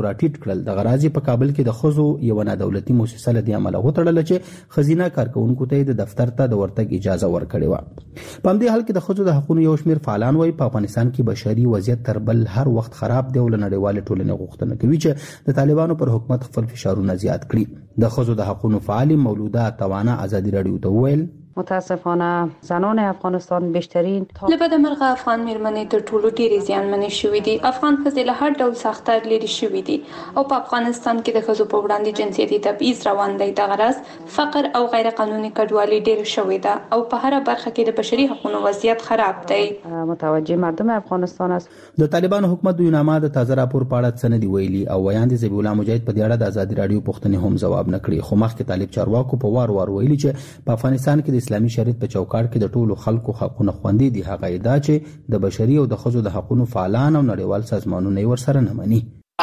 راټیټ کړل. د غرازي په کابل کې د خزو یو نه دولتي مؤسسه لدی عمله وتړل چې خزینه کارکونکو ته د دفتر ته د ورتګ اجازه ورکړې و. په همدې حال کې د خزو د حقوقو یو شمېر فعالان وایي په افغانستان کې بشري وضعیت تر بل هر وخت خراب دی او له نړیوال ټولنې غوښتنه کوي چې د طالبانو پر حکومت خپل فشارونه زیات کړي. د خزو د حقوقو فعال مولوده توانا ازادي رادیو ته ویل متاسفانه زنان افغانستان بیشترین لبد مرغه افغان میرمنې تر ټولو ډېرې زیانمنې شوې دي. افغان ښځې له هر ډول سختۍ لرې شوې دي او په افغانستان کې د ښځو په وړاندې جنسیتي تبعیض روان دی. د غرض فقر او غیر قانوني کډوالي ډېر شوې ده او په هر برخه کې د بشري حقوقو وضعیت خراب دی. متوجه مردم افغانستان است. د طالبانو حکومت د یونامه د تازه راپور په اړه څه نه دی ویلي او ویاند ذبیح الله مجاهد په دې اړه د ازادي رادیو پوښتنې هم ځواب نه کړي. خو مخکې طالب چارواکو په وار وار ویلي چې په افغانستان کې د اسلامي شریعت په چوکاټ کې د ټولو خلکو حقوقونه خوندي دي. هغه ادعا چې د بشري او د ښځو د حقوقو فعالان او نړیوال سازمانونه یې ورسره نه مني.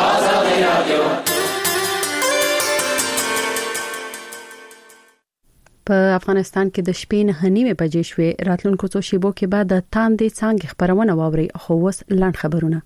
په افغانستان کې د شپې نه نیمه بجې شوې. راتلونکو څو شیبو کې بعد د تاندې څنګه خبرونه واوري. خو اوس لاند خبرونه.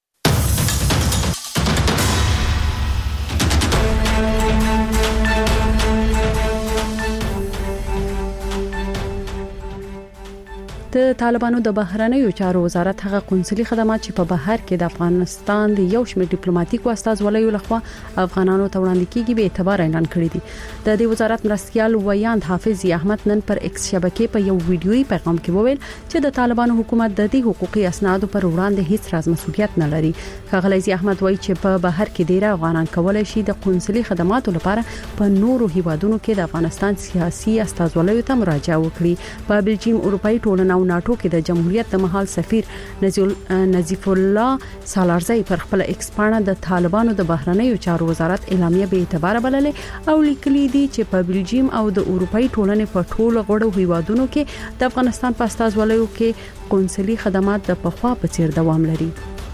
د طالبانو د بهرنیو چارو وزارت هغه قونسلي خدمات چې په بهر کې د افغانستان د یو شمېر ډیپلوماټیکو استازولیو لخوا افغانانو ته وړاندې کیږي به اعتبار اعلان کړی دی. د دې وزارت مرستيال ویاند حافظ احمد نن پر ایکس شبکې په یو ویډیويي پیغام کې وویل چې د طالبانو حکومت د دې حقوقي اسنادو پر وړاندې هیڅ راز مسؤلیت نه لري. ښاغلی احمد وایي چې په بهر کې ډیر افغانان کولای شي د قونسلي خدماتو لپاره په نورو هیوادونو کې د افغانستان سیاسي استازولیو ته مراجعه وکړي. په بلجیم اروپאי ټولنه او ناتو کې د جمهوریت د محل سفیر نظیف الله سالارزی پر خپل ایکس پاڼه د طالبانو د بهرنیو چارو وزارت اعلامیه به اعتبار بللې او لیکلي دي چې په بلجیم او د اروپאי ټولنې په ټولو غړو هیوادونو کې د افغانستان په استازولیو کې قونسلي خدمات د پخوا په څیر دوام لري.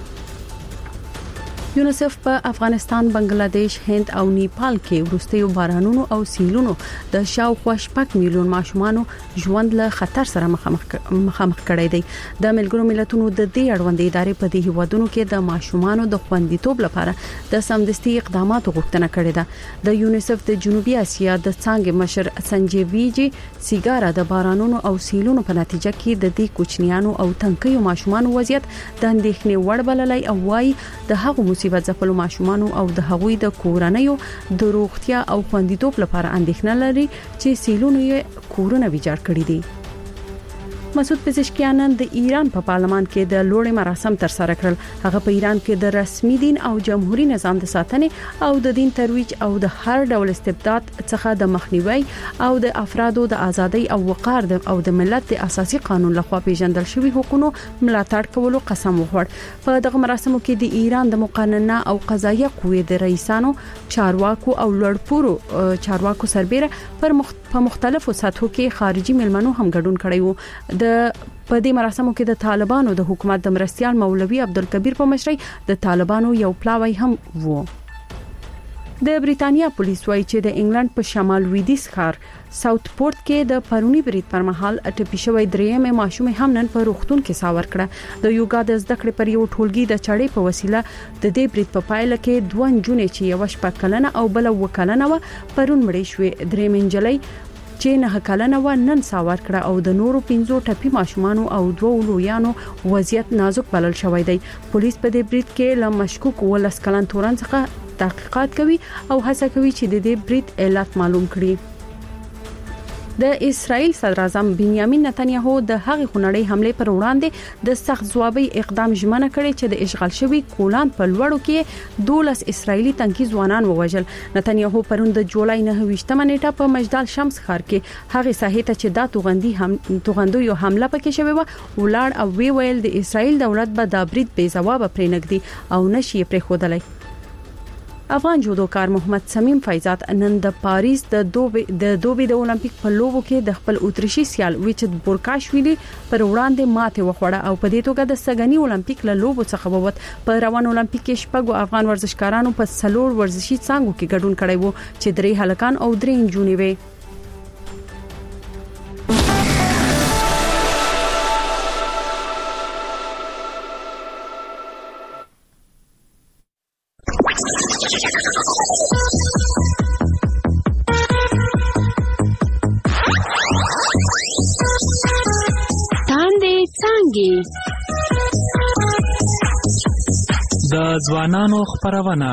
یونیسف په افغانستان، بنگلاديش، هند او نیپال کې وروستیو بارانونو او سیلونو د شاوخوا شپږ میلیون ماشومانو ژوند له خطر سره مخامخ مخامخ کړی دی. د ملګرو ملتونو د دې اړوند ادارې په دې هیوادونو کې د ماشومانو د خوندیتوب لپاره د سمدستي اقداماتو غوښتنه کړې ده. د یونیسف د جنوبي اسیا د څانګې مشر سنجیویجی سیګارا د بارانونو او سیلونو په نتیجه کې د دې کوچنیانو او تنکیو ماشومانو وضعیت د اندېښنې وړ بللی او وايي د هغو مصیبت ځپلو ماشومانو او د هغوی د کورنیو د روغتیا او خوندیتوب لپاره اندېښنه لري چې سیلونو یې کورونه ویجاړ کړي دي. مسعود پزشکیان د ایران په پارلمان کې د لوړې مراسم تر سره کړل. هغه په ایران کې د رسمي دین او جمهوریت نظام د ساتنې او د دین ترویج او د هر ډول استبداد څخه د مخنیوي او د افرادو د ازادۍ او وقار او د ملت د اساسي قانون لخوا پیژندل شوی حقوقو ملاتړ کولو قسم وخوړ. په دغه مراسمو کې د ایران د مقننه او قضایه قوې د رئیسانو، چارواکو او لوړپوړو چارواکو سربېره پر مخ... په مختلفو سطحو کې خارجي ملمنو هم ګډون کړی وو. د په دې مراسمو کې د طالبانو د حکومت د مرستيال مولوي عبدالکبیر په مشرۍ د طالبانو یو پلاوی هم وو. د بریتانیا پولیس وایي چې د انګلند په شمال لویدیځ ښار ساوث پورت کې د پرونی برید پر مهال ټپي شوی درېمه ماشومه هم نن په روغتون کې ساور کړه. د یوګا د زده کړې پر یو ټولګي د چړې په وسیله د دې برید په پایله کې دوه نجونې چې یو شپږ کلنه او بل وکلنه و پرون مړې شوې. درېمه نجلۍ چې نه کلنه و نن ساور کړه او د نورو پنځو ټپي ماشومانو او دوه لویانو وضعیت نازک بلل شوی دی. پولیس په دې برید کې له مشکوک ولس کلن تورن څخه تحقیقات کوي او هڅه کوي چې د دې برید علت معلوم کړي. د اسرائیل صدر اعظم بنیامین نتنیاهو د هغې خونړۍ حمله پر وړاندې د سخت ځوابي اقدام ژمنه کړې چې د اشغال شوی کولان په لوړو کې دولس اسرائیلي تنکي ځوانان ووژل. نتنیاهو پرون د جولای نهه ویشتمه نیټه په مجدل شمس ښار کې هغې ساحې ته چې دا توغندي هم توغندو یو حمله پکې شوی و ولاړ او وی ویل د اسرائیل دولت به دا برید بې ځواب پرې نږدي او نشي پرې خودلای. افغان جودوکار محمد سمیم فیضات نن د پاریس د دوبه د دوبه د اولمپیک په لوبو کې د خپل اتریشي سیال ویچت بورکاشویلی پر وړاندې ماته وخوړه او په دې توګه د سګنی اولمپیک له لوبو څخه ووت. په روان اولمپیک کې شپږ افغان ورزشکارانو په سلور ورزشي څانګو کې ګډون کړی وو چې درې هلکان او درې نجونې وې. تاندې څانګې د ځوانانو خپرونه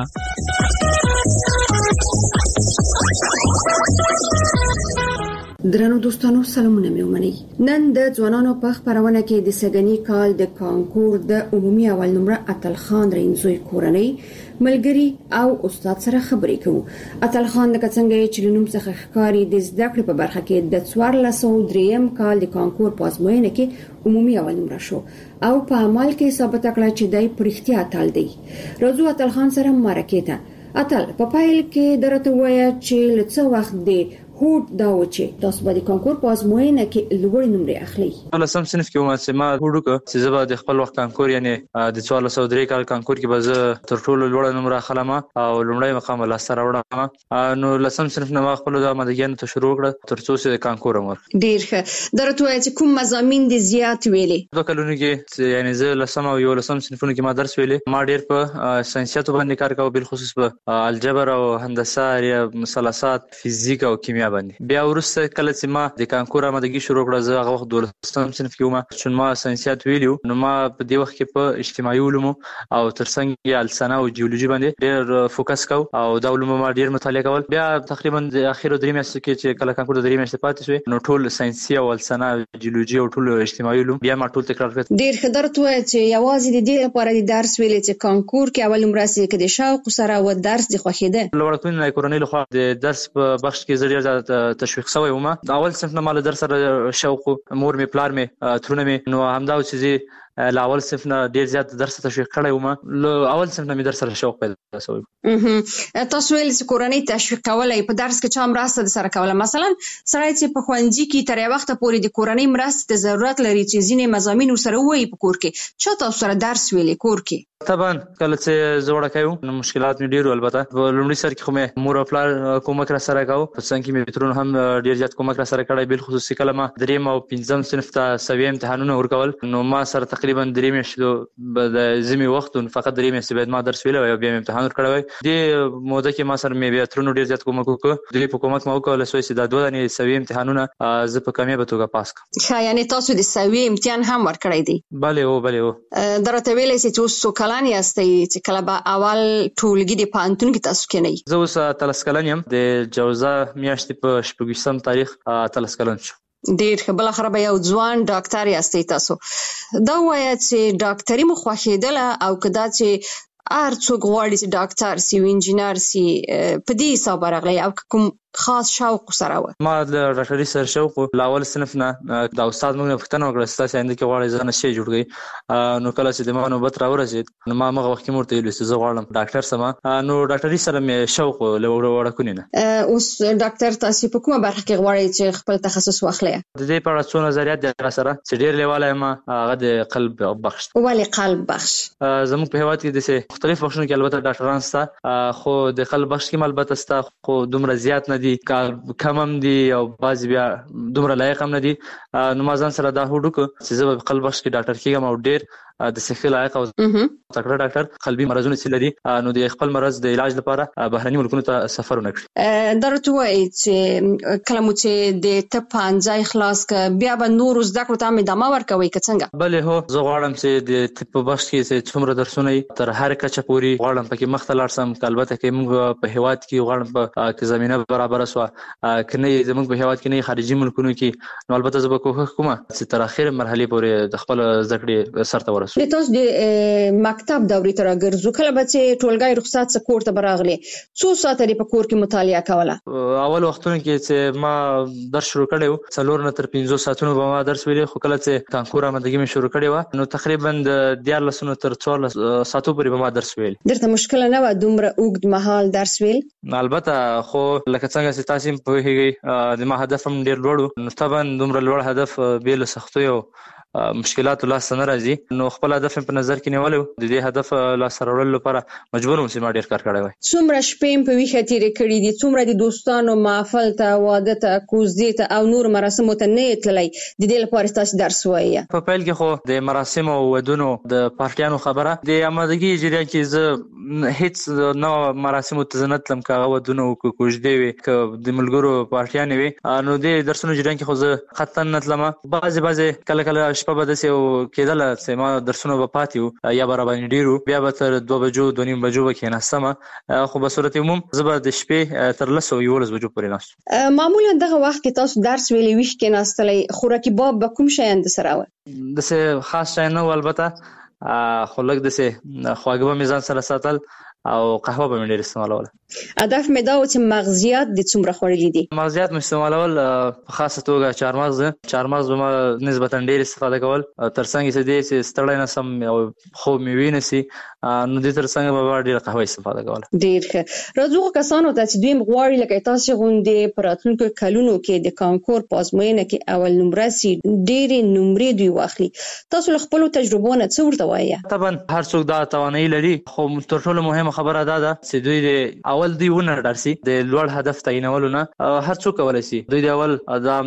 درنو دوستانو سلامونه مې ومنئ. نن د ځوانانو په خبرونه کې د سګنی کال د کانکور د عمومي اول نمره اتل خان رینزوی کورنۍ ملګری او استاد سره خبرې کوو. اتل خان د څنګه چې لنوم څخه ښکاری د زده کړې په برخه کې د څوارلس سوه دریم کال د کانکور په ازموینه کې عمومي اول نمره شو او په عمل کې ثابت کړه چې دای پرختیا اتل دی. راځو اتل خان سره مرکه ته. اتل په پایل کې درته وایي چې لڅ وخت دی هوټ دا و چې تاسو به د کانکور په ازموینه کې لوړ نمرې اخلي. لسم صنف کې ما چې ما هوډ وکړ چې زه به د خپل وخت کانکور یعنی د څوارلس سوه درې کال کانکور کې به زه تر ټولو لوړ نمره اخلم او لومړی مقام لاسته راوړم. نو لسم صنف نه ما خپل د آمادګۍ ته شروع کړه تر څو چې د کانکور عمر. ډیر ښه. درته وایي چې کوم مضامین دي زیات ویلې؟ دوه کلونو کې یعنی زه لسم او یو لسم صنفونو کې ما درس ویلې. ما ډیر په ساينساتو باندې کار کاوه، بل خصوص په الجبر او هندسه یا مثلثات، فزیک او کیمیا باندې. بیا ورسته کله چې ما د کانکور آمادګي شروع کړه زه هغه وخت دولسم صنف کې وم چې ما ساينسات ویلو. نو ما په دې وخت کې په اجتماعي علومو او ترڅنګ یې السنه او جیولوژي باندې ډېر فوکس کاو او دا علوم ما ډېر مطالعه کول. بیا تقریبا د اخیرو درې میاشتو کې چې کله کانکور د درې میاشتې پاتې شوې نو ټول ساينسي او السنه جیولوژي او ټول اجتماعي علوم بیا ما ټول تکرار کړ. ډېر ښه. درته وایي چې یوازې د دې لپاره د درس ویلې چې کانکور کې اول نمره سي کې د شوق سره و درس د خوښیده. لوړتون کورنۍ لخوا د درس په بخش کې زړه زیات تشویق شوی وم. اول صنف نه مال درس سره شوق مور می پلار می ترونه می نو همدا چې زی لاول صنف نه ډیر زیات درس تشویق کړی وم. اول صنف نه می درس سره شوق پیدا شوی. اها تاسو ویل چې کورنۍ تشویق کولای په درس کې چا مرسته سره کوله؟ مثلا سړی چې په خوانځي کې تر وخت پورې د کورنۍ مرسته ته ضرورت لري چې ځینې مضامین سره وایي په کور کې چا تاسو سره درس ویلې کور کې؟ طبعا کله چې زوړه کایو نو مشکلات می ډیرو. البته په لومړي سر کې خو مې مور او پلار کومک را سره کاوه، په څنګه کې مې ترونه هم ډیر زیات کومک را سره کړی. بل خصوصي کله ما دریم او پنځم صنف ته سوي امتحانونه ورکول نو ما سره تقریبا درې میاشتې د زمي وخت فقط درې میاشتې بعد ما درس ویل او بیا امتحان ورکړی. د موده کې ما سره مې بیا ترونه ډیر زیات کومک وکړ. د حکومت مو وکړل چې د دوه دنې سوي امتحانونه زه په کامیابه توګه پاس کړم. ښه، یعنی تاسو د سوي امتحان هم ورکړی دی؟ بله او بله او. درته ویلې چې اوس کلان یاستئ چې کله به اول ټولګي د پانتون کې تاسو کې نه؟ زه اوس اتلس کلن یم. د جوزا میاشتې په شپږویشتم تاریخ اتلس کلن شو. ډیر ښه. بل خبره به یو ځوان ډاکټر یاستئ تاسو. دا وایي چې ډاکټري مو خوښېدله او کدا چې هر څوک غواړي چې ډاکټر سي او انجینر سي په دې حساب راغلی او کوم خاص شوق سره و؟ ما د ډاکټري سره شوق لاول صنف نه د استاد موږ پوښتنه وکړه چې تاسو انده کې غواړئ ځان شي جوړ کړئ. نو کله چې د ما نوبت راورسید نو ما هغه وخت کې مرته ویل چې زه غواړم ډاکټر سم. نو ډاکټري سره مې شوق لوړ وړکونی نه. اوس ډاکټر تاسو په کومه برخه کې غواړئ چې خپل تخصص واخلئ؟ د دې په اړه څو نظریات دي سره چې ډیر لیواله ما هغه د قلب بخش. ولې قلب بخش؟ زموږ په هیواد کې د مختلف بخشونو کې البته ډاکټران سته خو د قلب بخش کې البته سته خو دومره زیات نه دي، کم هم دي او بعض بیا دومره لایق هم نه دي. نو ما ځان سره دا هوډ وکړ چې زه په قلب بخش کې ډاکټر کېږم او ډیر د صحي لایق او تکړه ډاکټر قلبي مرزونه چې لري نو د خپل مرز د علاج لپاره بهرني ملکونو ته سفر وکړي. درته وایي چې کله مو چې د طب پانځای خلاص ک بیا به نور زده کړو ته ادامه ورکوي که څنګه؟ بله هو، زه غواړم چې د طب په بخش کې چې څومره درسونه تر هر کچه پوري غواړم پکې مخ ته لاړ سم. البته کې موږ په هیواد کې غواړم په کې زمينه برابر شو کنه زموږ په هیواد کې نه خارجي ملکونو کې نو البته زه به کوښښ کوم چې تر اخر مرحله پورې د خپل زده کړې سرته ورسوم. تاسو د مکتب دورې تر راګرځو کله به چې ټولګي رخصت څخه کور ته براغلي څو ساعت لري په کور کې مطالعه کوله؟ اول وختونو کې چې ما درس شروع کړو څلور نه تر پنځه ساعتونو به ما درس ویلې خو کله چې کانکور آمادګي مې شروع کړې و نو تقریبا د دیارلس نه تر څوارلس ساعتو پورې به ما درس ویل. درته مشکل نه و دومره اوږد مهال درس ویل؟ البته خو لکه څنګه چې تاسو په هیګي د ما هدف هم ډیر لوړ نو طبعا دومره لوړ هدف به له سختیو مشکلات لا سره راځي نو خپل هدف په نظر کې نیولو د دې هدف لا سره ورل لپاره مجبور وم چې ما ډیر کار کړی وای. څومره شپې په ویښه تیرې کړې دي، څومره د دوستانو محفل ته، واده ته، کوزدې ته او نور مراسمو ته نه تللی، د دې لپاره تاسو درس وایي؟ په پیل کې خو د مراسم او ودونو د پارټیانو خبره د آمادګي جریان کې زه هیڅ نو مراسمو ته نه تلم، کاغه ودونو کو کوزدې وي ک د ملګرو پارټیان وي نو د درسونو جریان کې خو زه خطن نه تلم. بعضی بعضی کله کله شپه به دسه کېدل چې ما درسونه به پاتیو یا به باندې ډیرو بیا به تر دوه بجو دوه نیم بجو به کېناستم، خو په صورت عموم زه به د شپې تر لس او یولس بجو پورې ناستم. معمولا دغه وخت کې تاسو درس ویلې ویش کې ناستلی، خوراکي باب به کوم شیان درسره و؟ دسه خاص شی نه و، البته خو لږ دسه خواږه به میزان سره ساتل او قهوه به مې ډېر استعمالوله. هدف مې دا و چې مغزیات د څومره خوړلي دي؟ مغزیات مې استعمالول په خاصه توګه چهارمغز چهارمغز به ما نسبتا ډېر استفاده کول، ترڅنګ چې دې چې ستړی نه سم او خوب مې وي نه سي نو دې ترڅنګ به ډېره قهوه استفاده کوله. ډېر ښه. راځو کسانو ته چې دوی غواړي لکه تاسو غوندې په راتلونکو کلونو کې د کانکور په ازموینه کې اول نمره سي، ډېرې نمرې دوی واخلي، تاسو له خپلو تجربو نه څه ورته وایي؟ طبعا هر څوک دا توانایي لري، خو تر ټولو مهمه خبره دا ده چې دوی د اول دوی ونه ډارسي د لوړ هدف تعینولو نه هر څوک کولای شي. دوی د اول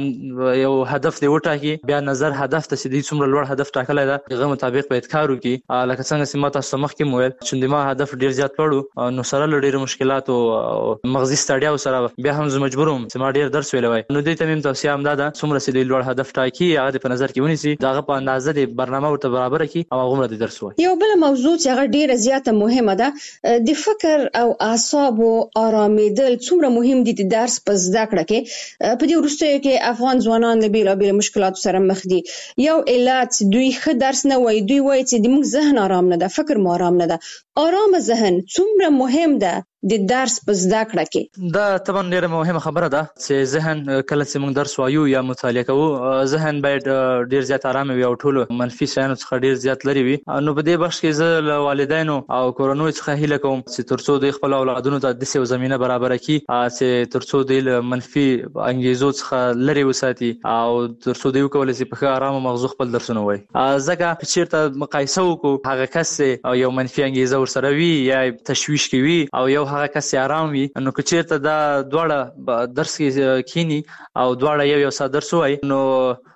د یو هدف دی وټاکي، بیا نظر هدف ته چې دوی څومره لوړ هدف ټاکلی ده هغه مطابق باید کار وکړي. لکه څنګه چې ما تاسو مخکې مویل چې ما هدف ډیر زیات لوړ نو سره له ډیرو مشکلاتو مغزي ستړیا سره بیا هم زه مجبور وم چې ما ډیر درس ویلی وای. نو دوی ته مې توصیه هم دا ده څومره چې دوی لوړ هدف ټاکي هغه په نظر کې ونیسي، د هغه په اندازه د برنامه ورته برابره کړي او هغومره د درس وایي. یو بله موضوع چې هغه ډیره زیاته مهمه ده، د فکر او اعصابو آرامیدل څومره مهم دي د درس په زده کړه کې. په دې وروستیو کې افغان ځوانان له بېلابېلو مشکلاتو سره مخ دي. یو علت دوی ښه درس نه وایي، دوی وایي چې د موږ ذهن آرام نه ده، فکر مو آرام نه ده. آرام ذهن څومره مهم ده د درس په زده کړه کې؟ دا طبعا ډیره مهمه خبره ده چې ذهن کله چې موږ درس وایو یا مطالعه کوو ذهن باید ډیر زیات آرام وي او ټولو منفي شیانو څخه ډیر زیات لري وي. نو په دې بخش کې زه له والدینو او کورنیو څخه هیله کوم چې ترڅو د خپل اولادونو ته د څه زمينه برابر کړي چې ترڅو د منفي انګیزو څخه لري وساتي او ترڅو دوی وکولای شي په ښه آرام مغزو خپل درسونه وایي. ځکه چیرته مقایسه وکړو هغه کس یو منفي انګیزه ورسره وي یا تشویش کوي او یو هغه کس آرام وي، نو که چیرته دا دواړه درس کې کینی او دواړه یو یو ساده درس وایي نو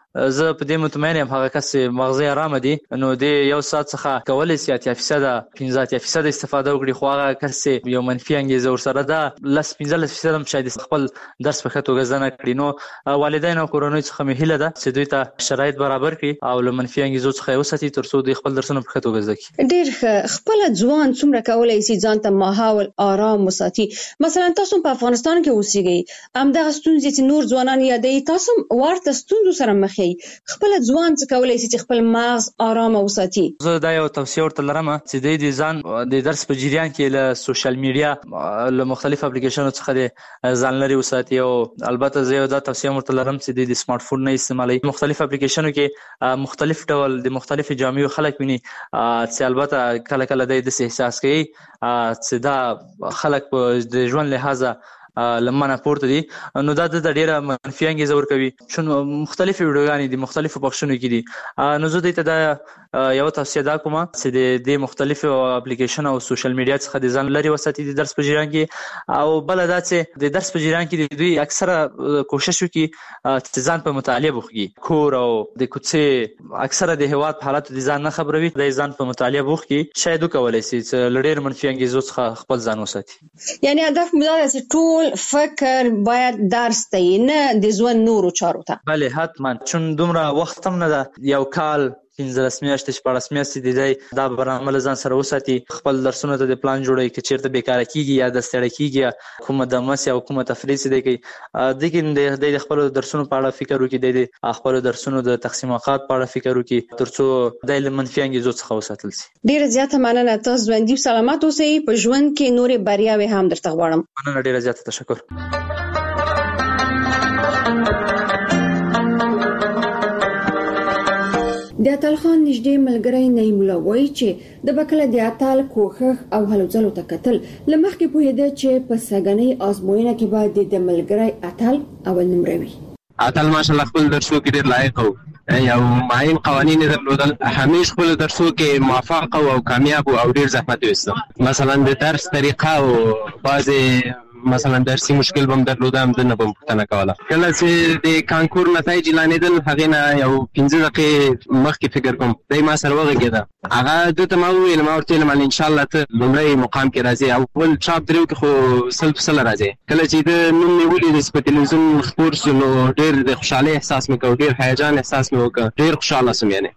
زه په دې مطمئن یم هغه کس مغزي آرامه دي نو د یو ساعت څخه کولی شي اتیا فیصد پنځه اتیا فیصد استفاده وکړي، خو هغه کس یو منفي انګیزه ورسره ده لس پنځلس فیصد هم شاید خپل درس په ښه توګه زده نه کړي. نو والدین او کورنیو څخه مې هیله ده چې دوی ته شرایط برابر کړي او له منفي انګیزو څخه یې وساتي ترڅو دوی خپل درسونه په ښه توګه زده کړي. ډېر ښه. خپله ځوان څومره کولی شي ځان ته ماحول آرام وساتي؟ مثلا تاسو په افغانستان کې اوسېږئ، همدغه ستونزې چې نور ځوانان یادوي تاسو ورته ستونزو سره مخ یې، خپله ځوان څه کولی شي چې خپل مغز آرامه وساتي؟ زه دا یو توصیه ورته لرم چې دوی د ځان د درس په جریان کې له سوشل میډیا له مختلفو اپلیکیشنونو څخه د ځان لرې وساتي. او البته زه یو دا توصیه ورته لرم چې دوی د سمارټ فون نه استعمالوي. مختلف اپلیکیشنونو کې مختلف ډول د مختلفو جامعو خلک ویني چې البته کله کله دوی داسې احساس کوي چې دا خلک په د ژوند لحاظه لمنه پورته دي، نو دا د ډیره منفي انګیزه ورکوي. چون مختلفې ویډیوګانې دي مختلفو بخشونو کې دي، نو زه دوی ته دا یو توصیه دا کوم چې د دې مختلفو اپلیکیشن او سوشل میډیا څخه د ځان لرې وساتي د درس په جریان کې. او بل دا چې د درس په جریان کې دوی اکثره کوشش وکړي چې ځان په مطالعه بوخږي، کور او د کوڅې اکثره د هیواد په حالاتو د ځان نه خبروي، د ځان په مطالعه بوخږي، شاید وکولای شي چې له ډېر منفي انګیزو څخه خپل ځان وساتي. یعنی هدف مو دا چې ټول فکر باید درس ته نه د ژوند نورو چارو ته؟ بله حتما، چون دومره وخت هم نه ده، یو کال پنځلس میاشتې شپاړس میاشتې د دی دا برنامه له ځان سره وساتي، خپل درسونو ته د پلان جوړوي که چېرته بېکاره کېږي یا د ستړی کېږي کومه دمه سي او کومه تفریح سي دی کوي، دی کې دی د خپلو درسونو په اړه فکر وکړي، دی د خپلو درسونو د تقسیم اوقات په اړه فکر وکړي تر څو دی له منفي انګیزو څخه وساتل سي. ډېره زیاته مننه، تاسو ژوندي سلامت اوسئ، په ژوند کې نورې بریاوې هم درته غواړم. مننه، ډېره زیاته تشکر. د اتل خان نږدې ملګری نعیم الله وایي چې د بکله د اتل کوښښ او هلو ځلو ته کتل لمخکې پوهېده چې په سږنۍ ازموینه کې باید د ملګری اتل اول نمره وي. اتل ماشاءالله خپل درسو کې ډېر لایق و یو معین قوانین درلودل، همیش خپل درسو کې موفق او کامیاب او ډیر زحمت وست. مثلا د درس طریقه او بعضی مثلا درسي مشکل بم درلودم د نه بم پوښتنه کوله. کله چې د کانکور نتایج اعلانېدل هغه نه یو پنځه دقیقې مخکې فکر کوم دای ما سره وغږېده. هغه د ته ما ویل ما ورته ویل ان شاء الله ته لومړی مقام کې راځي او ول چاپ درو کې خو سل په سل راځي. کله چې د نوم مې ولید په تلویزیون خبر شو نو ډیر د خوشاله احساس مې کو، ډیر هیجان احساس مې وکړ، ډیر خوشاله سوم. یعنی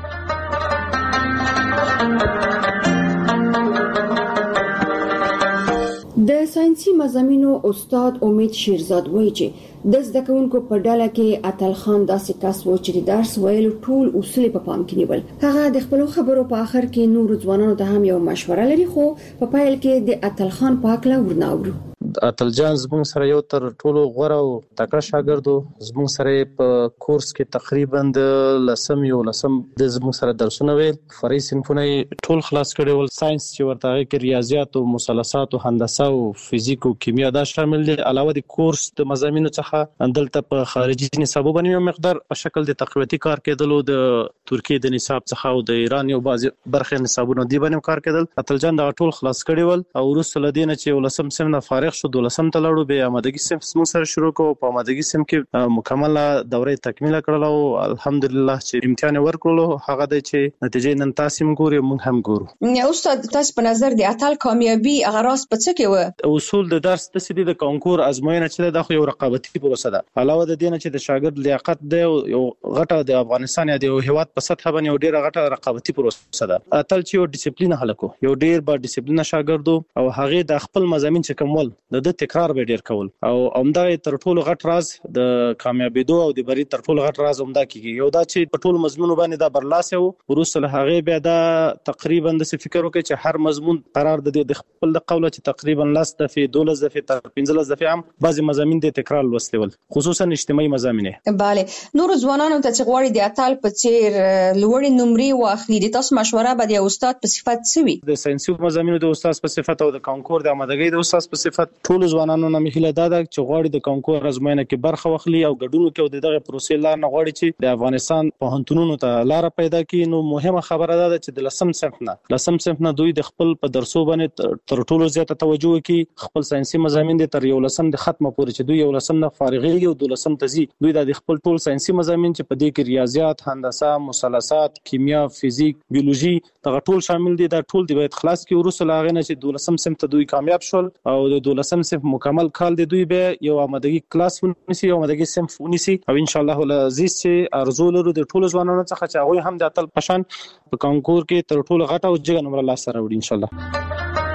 د ساينسي مضامینو استاد امید شیرزاد وایي چې د زده کوونکو په ډله کې اتل خان داسې کس و چې د درس ویلو ټول اصول په پام کې نیول. هغه د خپل خبرو په اخر کې نور ځوانانو ته هم یو مشوره لري، خو په پیل کې د اتل خان پاکله ورناوړو. اتل جان زموږ سره یو تر ټولو غوره او تکړه شاګردو. زموږ سره په کورس کې تقریبا د لسم یو لسم د زموږ سره درسونه ویل، فرعي صنفونه ټول خلاص کړي ول. ساينس چې ورته کې ریاضیات او مثلثات او هندسه او فزیک او کیمیا دا شامل دي. علاوه د کورس د مضامینو څخه دلته په خارجي نصابو باندې یو مقدار په شکل د تقویتي کار کېدل، د ترکیه د نصاب څخه او د ایران یو بعضي برخه نصابونو دی باندې کار کېدل. اتل جان دا ټول خلاص کړي ول او وروسته لدینه چې ولسم سم نه فارغ شو، دولسم ته لاړو، به آمادګي سم سم سره شروع کوو. په آمادګي سم کې مکمله دوره تکمیل کړل او الحمدلله چې امتحان ورکړلو هغه د چې نتیجې نن تاسو هم ګورئ موږ هم ګورو. یا استاد تاسو په نظر دی اتل کامیابی هغه راز په څه کې و؟ اصول د درس د سدي د کانکور ازموینه چې د خو یو رقابتي پروسه ده. علاوه د دې نه چې د شاګرد لیاقت دی یو غټه د افغانستان یا د هیواد په سطح باندې یو ډیره غټه رقابتي پروسه ده. اتل چې یو ډیسپلین هلکو، یو ډیر با ډیسپلین شاګردو او هغه د خپل مضامین چې کومول د تکرار به ډیر کول او عمده تر ټولو غټ راز د کامیابیدو او د بری تر ټولو غټ راز عمده کیږي. یو دا چې په ټولو مضمون باندې دا برلاسه وو، ورسره هغه بیا دا تقریبا د فکر وکړي چې هر مضمون قرار د خپل د قوله چې تقریبا لاس دفعه دولس دفعه تر پنځلس دفعه هم بعضی مضامین د تکرار لوستل، خصوصا اجتماعي مضامین. bale نور ځوانانو ته چې غواړي د اتل په څیر لوړې نمرې واخلي، د تاسو مشوره به د استاد په صفت سوي؟ د ساينسي مضامینو د استاد په صفت او د کانکور د آمادګۍ د استاد په صفت ټول ځوانانو نه مهله ده چې غواړي د کانکور ازموینه کې برخه واخلي او ګډون کوي او دغه پروسې لار نه غواړي چې د افغانستان پوهنتونونو ته لار پیدا کړي. نو مهمه خبره ده چې د لسم صنف نه لسم صنف نه دوی د خپل په درسو باندې تر ټولو زیاته توجه کوي. خپل ساينسي مضامین د تر یو لسم د ختمه پورې چې دوی یو لسم نه فارغيږي او د لسم تزي دوی د خپل ټول ساينسي مضامین چې په دې کې ریاضیات، هندسه، مثلثات، کیمیا، فزیک، بیولوژي دا ټول شامل دي. دا ټول دی باید خلاص کړي. ورسره لاغې نه چې د لسم صنف ته دوی کامیاب شول او د لسم صنف مکمل کال دی دوی به یو آمادګي کلاس ونیسي او آمادګي صنف ونیسي او ان شاء الله العزیز چې ارزو لرو د ټولو ځوانانو څخه چې هغه هم د اتل پشان په کانکور کې تر ټولو غټه او جګه نمبر لاس سره وړي ان شاء الله.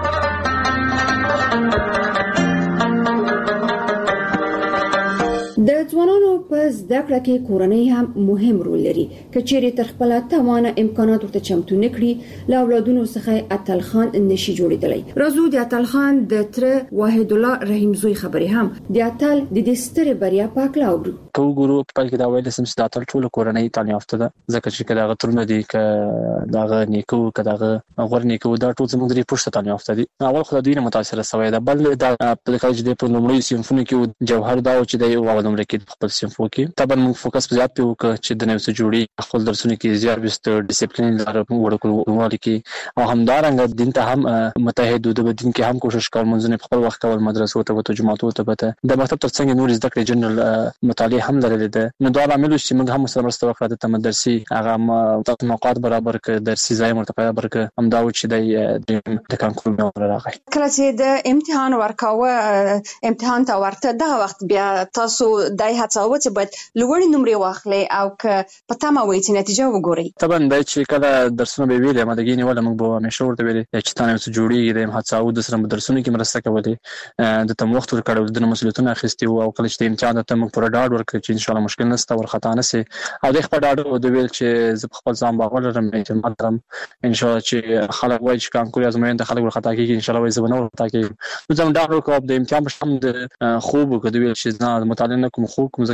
د ځوانانو په زده کړه کې کورنۍ هم مهم رول لري. کچېرې تر خپل توانه امکانات ورته چمتو نکړي له اولادونو څخه اتل خان نشي جوړېدلی. راځو د اتل خان د تر واحد الله رحیم زوی خبرې هم د اتل د دې ستره بریا پاکلا وګورو. کو ګورو په کې دا ویل سم چې د اتل ټول کورنۍ تعلیم یافته ده، ځکه چې کله غترونه دي ک داغه نیکو کداغه غور نیکو دا ټول زموږ د پښتو تعلیم یافته دي. اول خو د دوی نه متاثر شوی ده، بل د په کالج د په لومړی صنفونو کې جوهر دا چې د یو عمر کې خپل صنفو کې طبعا موږ فوکس زیات په وکړ چې د نوې څه جوړي خپل درسونه کې زیات بست ډیسپلین لاره ورکول ورکول کې او همدارنګه دین ته هم متحد د دین کې هم کوشش کول، منځونه خپل وخت کول، مدرسو ته وته جماعتو ته وته د مکتب ترڅنګ نور زده کړې جنرال مطالعه هم لري ده. نو دا عامل چې موږ هم سره مرسته وکړه د تمدرسي هغه تاسو موقعات برابر ک درسي ځای مرتفع برابر ک هم دا و چې د کانکور مې راغی. کله چې د امتحان ورکاوه امتحان ته ورته دغه وخت بیا تاسو دای هڅاوه چې باید لوړې نمرې واخلي او ک پته ما وایي چې نتیجه وګوري. طبعا دا چې کله درسونه به ویلې مادګي نیول موږ به همیشه ورته ویلې چې تاسو څه جوړیږي د هڅاو د سره درسونه کې مرسته کولې د تم وخت ورکړو د مسؤلیتونو اخیستي او کله چې امتحان ته موږ پر ډاډ ورکړ چې ان شاء الله مشکل نشته ورخطا نه سي او د خپل ډاډ د ویل چې ز خپل ځان باور لرم اعتماد لرم ان شاء الله چې خلک وایي چې کانکور ازموینه د خلک ورخطا کیږي ان شاء الله وایي زبنه ورخطا کیږي. نو زم ډاډ ورکوم د امتحان په شم د خوب کډوي چې نه مطالعه نه کوم خوب کوم ځکه چې سبا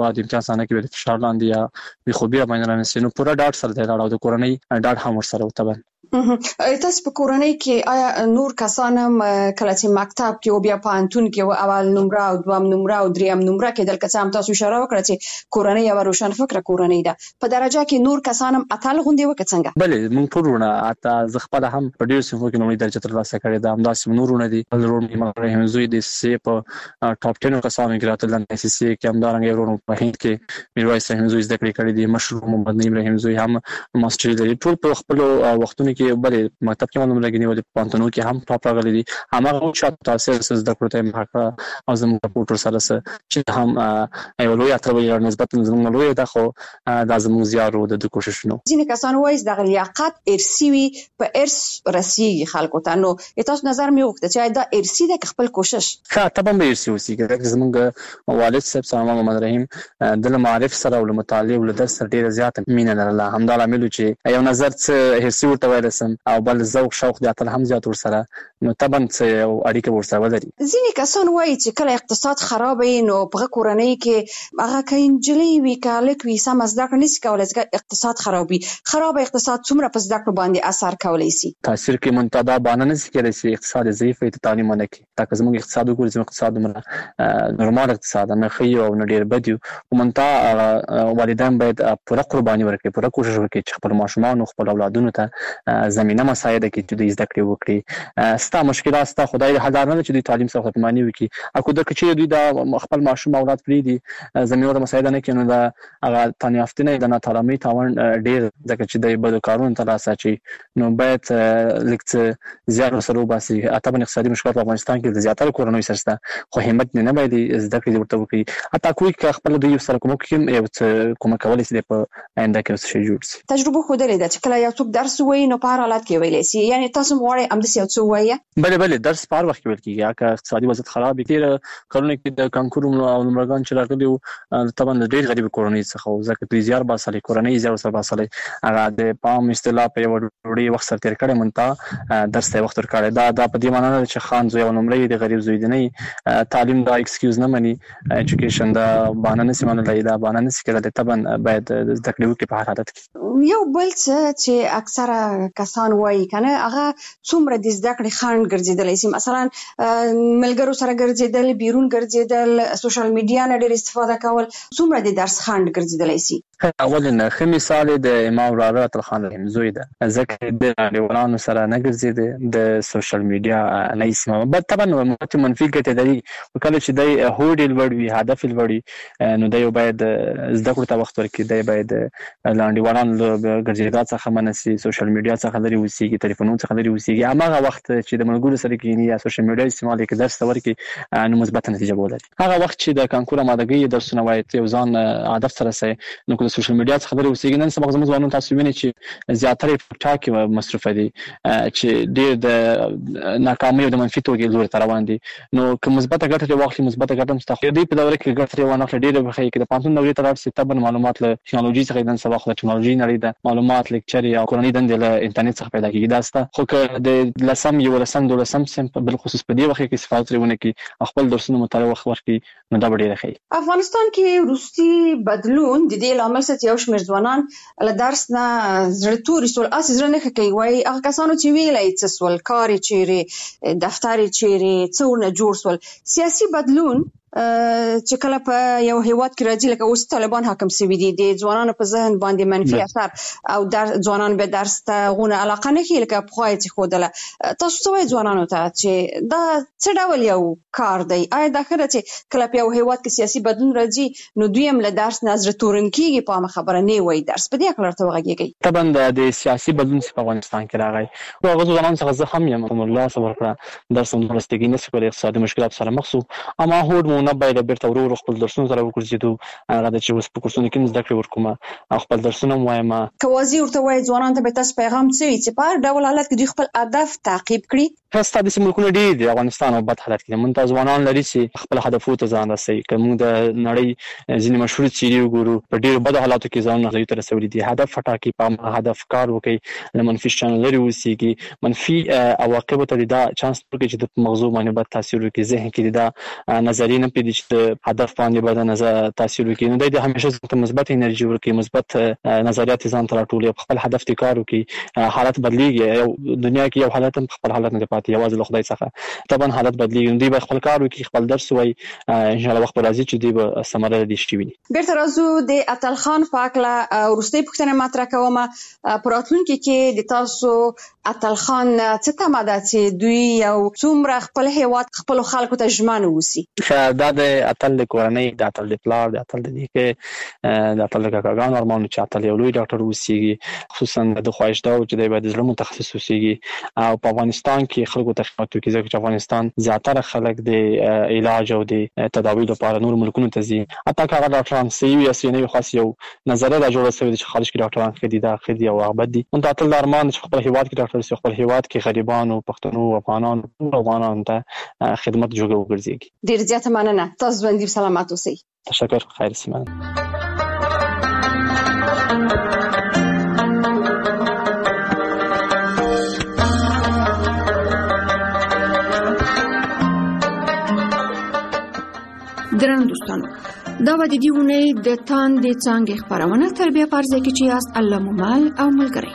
سبا د امتحان سره کې د فشار لاندې یا د خوبي باندې رانسي نو پورا ډاټ سره دی راو د کورنۍ ډاټ هم ورسره وتبن. تاسو په کورنۍ کې آیا نور کسان هم کله چې مکتب کې او بیا پانتون کې اول نمره او دوم نمره او دریم نمره کې دلته څه هم تاسو اشاره وکړه چې کورنۍ او روشن فکر کورنۍ ده په درجه کې نور کسان هم اتل غونډې وکړ څنګه؟ بله موږ ټولونه اته ز خپل هم په ډیر صنفو کې نومړي درجه ترلاسه کړې ده. همداسې نورونه دي ضروري مرحم زوی د سی په ټاپ ټن کسانو کې راته د اس سی کې هم دارنګ ورونو په هند کې میرویس رحیم زوی زده کړې کړې دي. مشهور محمد نعیم رحیم زوی هم ماستري لري. ټول په خپل وختونو کې بل مکتب کې معلوم لګنی ولې پانتونو کې هم ټاپ راغلي دي. هغه شات تاسو زده کړو ته مخه اعظم سپورټر سره چې هم یو لوی اتل نسبت زموږ لوی ده خو د زموږ زیارو د کوششونو ځینې کسان وایي د لیاقت ارثي وي په ارث رسیږي خلکو ته. نو تاسو نظر مې وکړه چې دا ارثي ده خپل کوشش ښه طبعا به ارثي وسی چې زموږ والد صاحب سلام محمد رحیم د معرف سره او مطالعه او درس سره ډیره زیاته مینه لرله. همدا لامل چې یو نظر څه ارثي ورته وایسم او بل ذوق شوق د اتل هم زیات ورسره نو طبعا څه یو اړیکه ورسره ولري. ځینې کسان وایي چې کله اقتصاد خراب وي نو په کورنۍ کې هغه کینجلې وی کالک وی سم زده کړه نشي کولای چې اقتصاد خراب وي. خراب اقتصاد څومره په زده کړه باندې اثر کولی شي؟ تاثیر کې منتدا باندې نشي کېدای چې اقتصاد ضعیف وي ته تعلیم نه کوي. دا که زموږ اقتصاد وګورئ زموږ اقتصاد مره نورمال اقتصاد نه خي او نه ډیر بد یو ومنتا والدین باید پوره قرباني ورکړي پوره کوشش وکړي چې خپل ماشومان او خپل اولادونو ته زمينه مساعده کړي چې د زده کړې وکړي. ستا مشکلات ستا خدای دې حل نه چې د تعلیم څخه ختمانی وکړي. اكو د کچې دوی د خپل ماشوم اولاد پرې دي زمينه مساعده نه کوي نو دا هغه تنیافتنه د نه تعلیمي تاوان ډیر ځکه چې د بده کارونه ترلاسه شي نو باید لکه زیات سره باسي. اته بن اقتصادي مشکلات په افغانستان کې د زیاتره کورنۍ سره خو همت نه باید زده کړې ورته وکړي. اته کوی خپل دوی سره کوم کې یو کوم کولای شي په آینده کې څه جوړ شي. تجربه خو درې ده چې کله یو څوک درس وایي نو په هر حالت کې ویلی شي. یعنی تاسو مو هم د یو څه وایي؟ بله بله درس په هر وخت کې ویل کېږي. که اقتصادي وضعیت خراب وي تیر کلونه کې د کانکور او نمرګان چې راغلي وو طبعا د ډېر غریب کورنۍ څخه ځکه دوی زیار باسلې کورنۍ زیار سره باسلې هغه د پام اصطلاح په یو ډېر وخت سره تیر کړی منتا درس ته وخت ورکړی. دا د په دې معنی نه چې خان زوی او نمرې د غریب زوی دی نه تعلیم دا ایکسکیوز نه مني. ایجوکیشن دا بهانه نشي منلای دا بهانه نشي کېدای. طبعا باید زده کړې وکړي په هر حالت کې. یو بل څه چې اکثره کسان وایي کنه هغه څومره د زده کړې خنډ ګرځیدلی شي. مثلا ملګرو سره ګرځیدل بیرون ګرځیدل سوشل میډیا نه ډېر استفاده کول څومره د درس خنډ ګرځیدلی شي؟ اولنه ښه مثال د امام رابعه اتل رحیم زوی ده ځکه د نړیوالانو سره نه ګرځېده د سوشل میډیا نه استعمال بل طبعا منفي ګټې لري. کله چې دی هوډ لوړ وي هدف لوړ وي نو دی باید زده کړو ته وخت ورکړي. دی باید نړیوالانو ګرځېدا څخه منسي سوشل میډیا څخه لري اوسېږي ټلیفونونو څخه لري اوسېږي. هغه وخت چې د ملګرو سره کېني یا سوشل میډیا استعمال کې درس ورکړي نو مثبت نتیجه ولري. هغه وخت چې د کانکور آمادګۍ درسونه وایي یو ځان هدف سره سي نو د سوشل میډیا څخه لري اوسېږي. نن سبا زموږ ځوانان تاسو وینئ چې زیاتره په ټاک کې مصرف دي چې ډېر د ناکامۍ او د منفي توګه لور ته روان دي. نو که مثبت ګټه واخلي مثبت ګټه مستخدم دي په دوره کې ګټه روانه کړي ډېر بخښي کې د پانتون دورې تر څو تبن معلومات له ټکنالوژي څخه نن سبا خو د ټکنالوژي نړۍ د معلومات لیکچر یا کورنۍ دندې له انټرنیټ څخه پیدا کیږي. دا ستا خو که د لسم یو لسم دو لسم سم بل خصوص په دې وخت کې استفاده لرونه کې خپل درسونه مطالعه وخت ورکړي نو دا ډېر ښه. افغانستان کې روسي بدلون د دې لامل څه یو شمېر ځوانان له درس نه زړه توري سول اس زړه نه کوي. وایي هغه کسانو چې ویلای څه سول کار چیرې دفتر چیرې څونه جوړ سول. سیاسي بدلون چې کله په یو هیواد کې راځي لکه اوس طالبان حاکم شوي دي د ځوانانو په ذهن باندې منفي اثر او در ځوانان به درس ته غونه علاقه نه کوي لکه په خای چې خودله. تاسو څه وایي ځوانانو ته چې دا څه ډول یو کار دی؟ آیا دا خبره چې کله په یو هیواد کې سیاسي بدلون راځي نو دوی هم له درس نه زړه تورن کیږي په خبره نه وایي درس په دې اړه ته وغږیږي؟ طبعا د سیاسي بدلون په افغانستان کې راغی او هغه ځوانان څخه زه هم یم الله صبر کړه درس هم ورستګی نه سکول اقتصادي مشکلات سره مخ شو اما هوډ مو نه باید بیرته ورو ورو خپل درسونه سره وکړو. هغه د چې اوس په کورسونو کې زده کړې ورکوم خپل درسونه وایم. کوازي ورته وایي ځوانان ته به تاسو پیغام څه وي چې په هر ډول حالت کې دوی خپل هدف تعقیب کړي؟ هسته د ملکونو ډېر د افغانستان او بد حالت کې مونږ ځوانان لري چې خپل هدفونو ته ځان رسوي. کوم د نړۍ ځینې مشهور څیرې وګورو په ډېر بد حالاتو کې ځان نه ته رسولي دي. هدف ټاکي په هدف کار وکړي له منفي شان لري اوسېږي منفي عواقب ته دا چانس ورکړي چې د مغزو باندې بد تاثیر وکړي ذهن کې دا نظریه نه پی دي چې هدف باندې باید نظر تاثیر وکړي. نو د همیشه ځان مثبت انرژي ورکړي، مثبت نظریات ځان ته راټولي، خپل هدف ته کار وکړي. حالت بدلیږي، یو دنیا کې یو حالت هم خپل حالت نه پاتې، یوازې له خدای څخه طبعا حالت بدلیږي. دوی به خپل کار وکړي، خپل درس وایي، ان شاء الله وخت راځي چې دوی به ثمره دي شي ویني. بیرته راځو د اتل خان پاکلا ورستي پوښتنه مطرح کوم. پراتلونکو کې د تاسو اتل خان څه تمه ده چې دوی یو څومره خپل هیواد خپل خلکو ته ژمن ووسی؟ دا د اتل د کورنۍ، د اتل د پلار، د اتل د نیکه، د اتل د کاکاګانو ارمان چې اتل یو لوی ډاکټر ووسیږي. خصوصا د خواهش دا چې دوی باید زړه متخصص ووسیږي او په افغانستان کې خلکو ته خدمت وکړي، ځکه چې افغانستان زیاتره خلک د علاج او د تداوی لپاره نور ملکونو ته ځي. حتی که هغه ډاکټران صحیح وي یا صحیح نه وي، خاص یو نظریه دا جوړه شوې چې خارج کې ډاکټران ښه دي، دا ښه دي او هغه بد دي. نو دا اتل د ارمان چې خپل هیواد کې ډاکټر شي، خپل هیواد کې غریبانو، پښتنو، افغانانو، ټول افغانانو ته خدمت جوړ وګرځي. ډیر زیات مننه. تاسو باندې سلامات اوسئ. تشکر. خیر سیمه. درنو دوستانو، دا و د دې اونۍ د تاندې څانګې خپرونه. تر بیا په ارزه کې چې یاست الله مو مل او ملګری.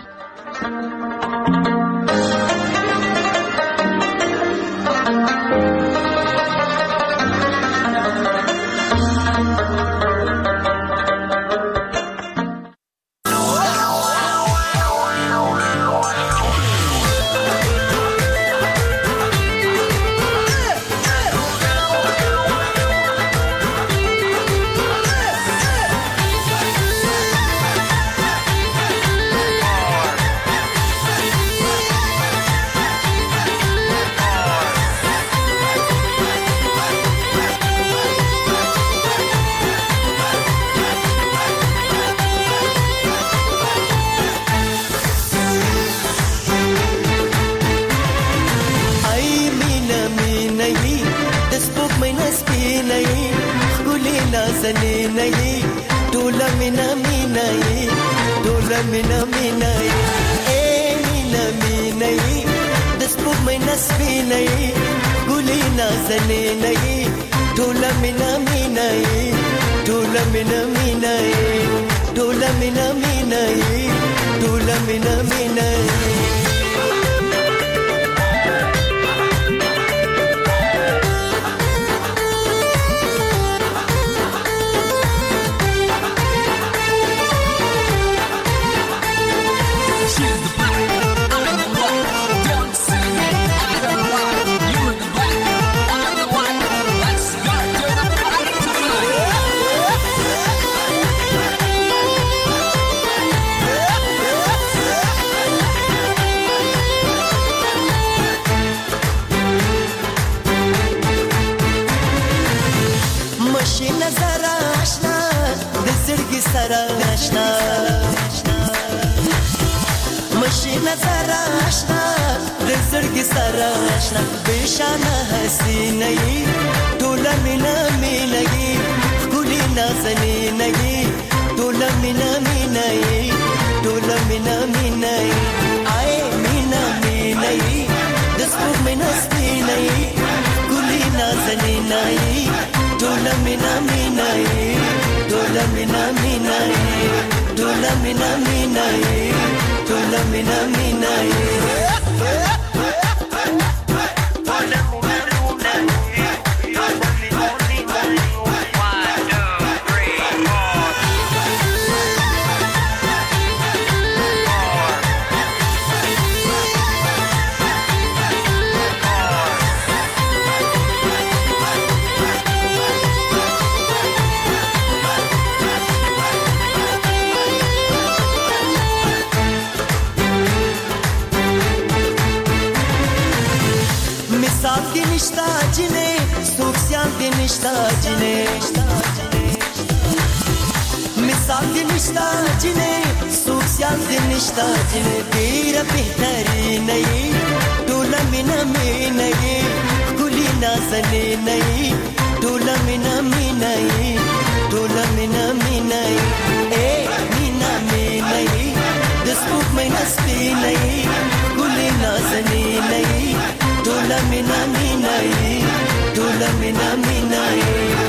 Mina mina, dola mina mina.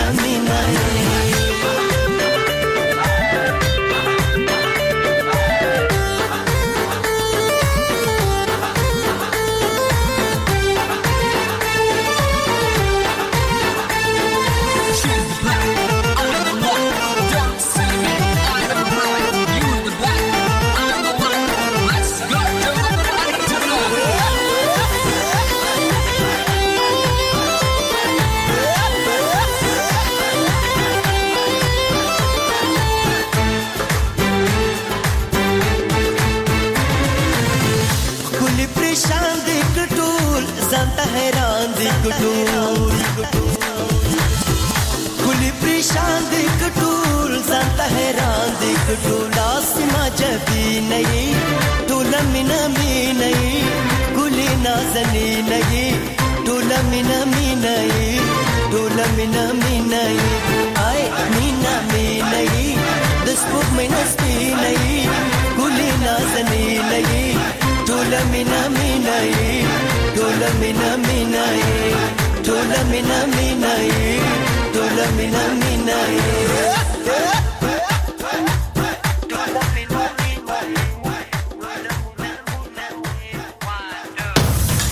Meena ज़ांता हैरान दी कटूल कुली परेशान दी कटूल ज़ांता हैरान दी कटूल आसमां जबी नहीं टोला मिना मी नहीं कुली नाज़नी नहीं टोला मिना मी नहीं टोला मिना मी नहीं आए मीना मी नहीं दस्पुक में नस्ती नहीं कुली नाज़नी नहीं टोला मिना मी नहीं टोला मिना मिना ये टोला मिना मिना ये टोला मिना मिना ये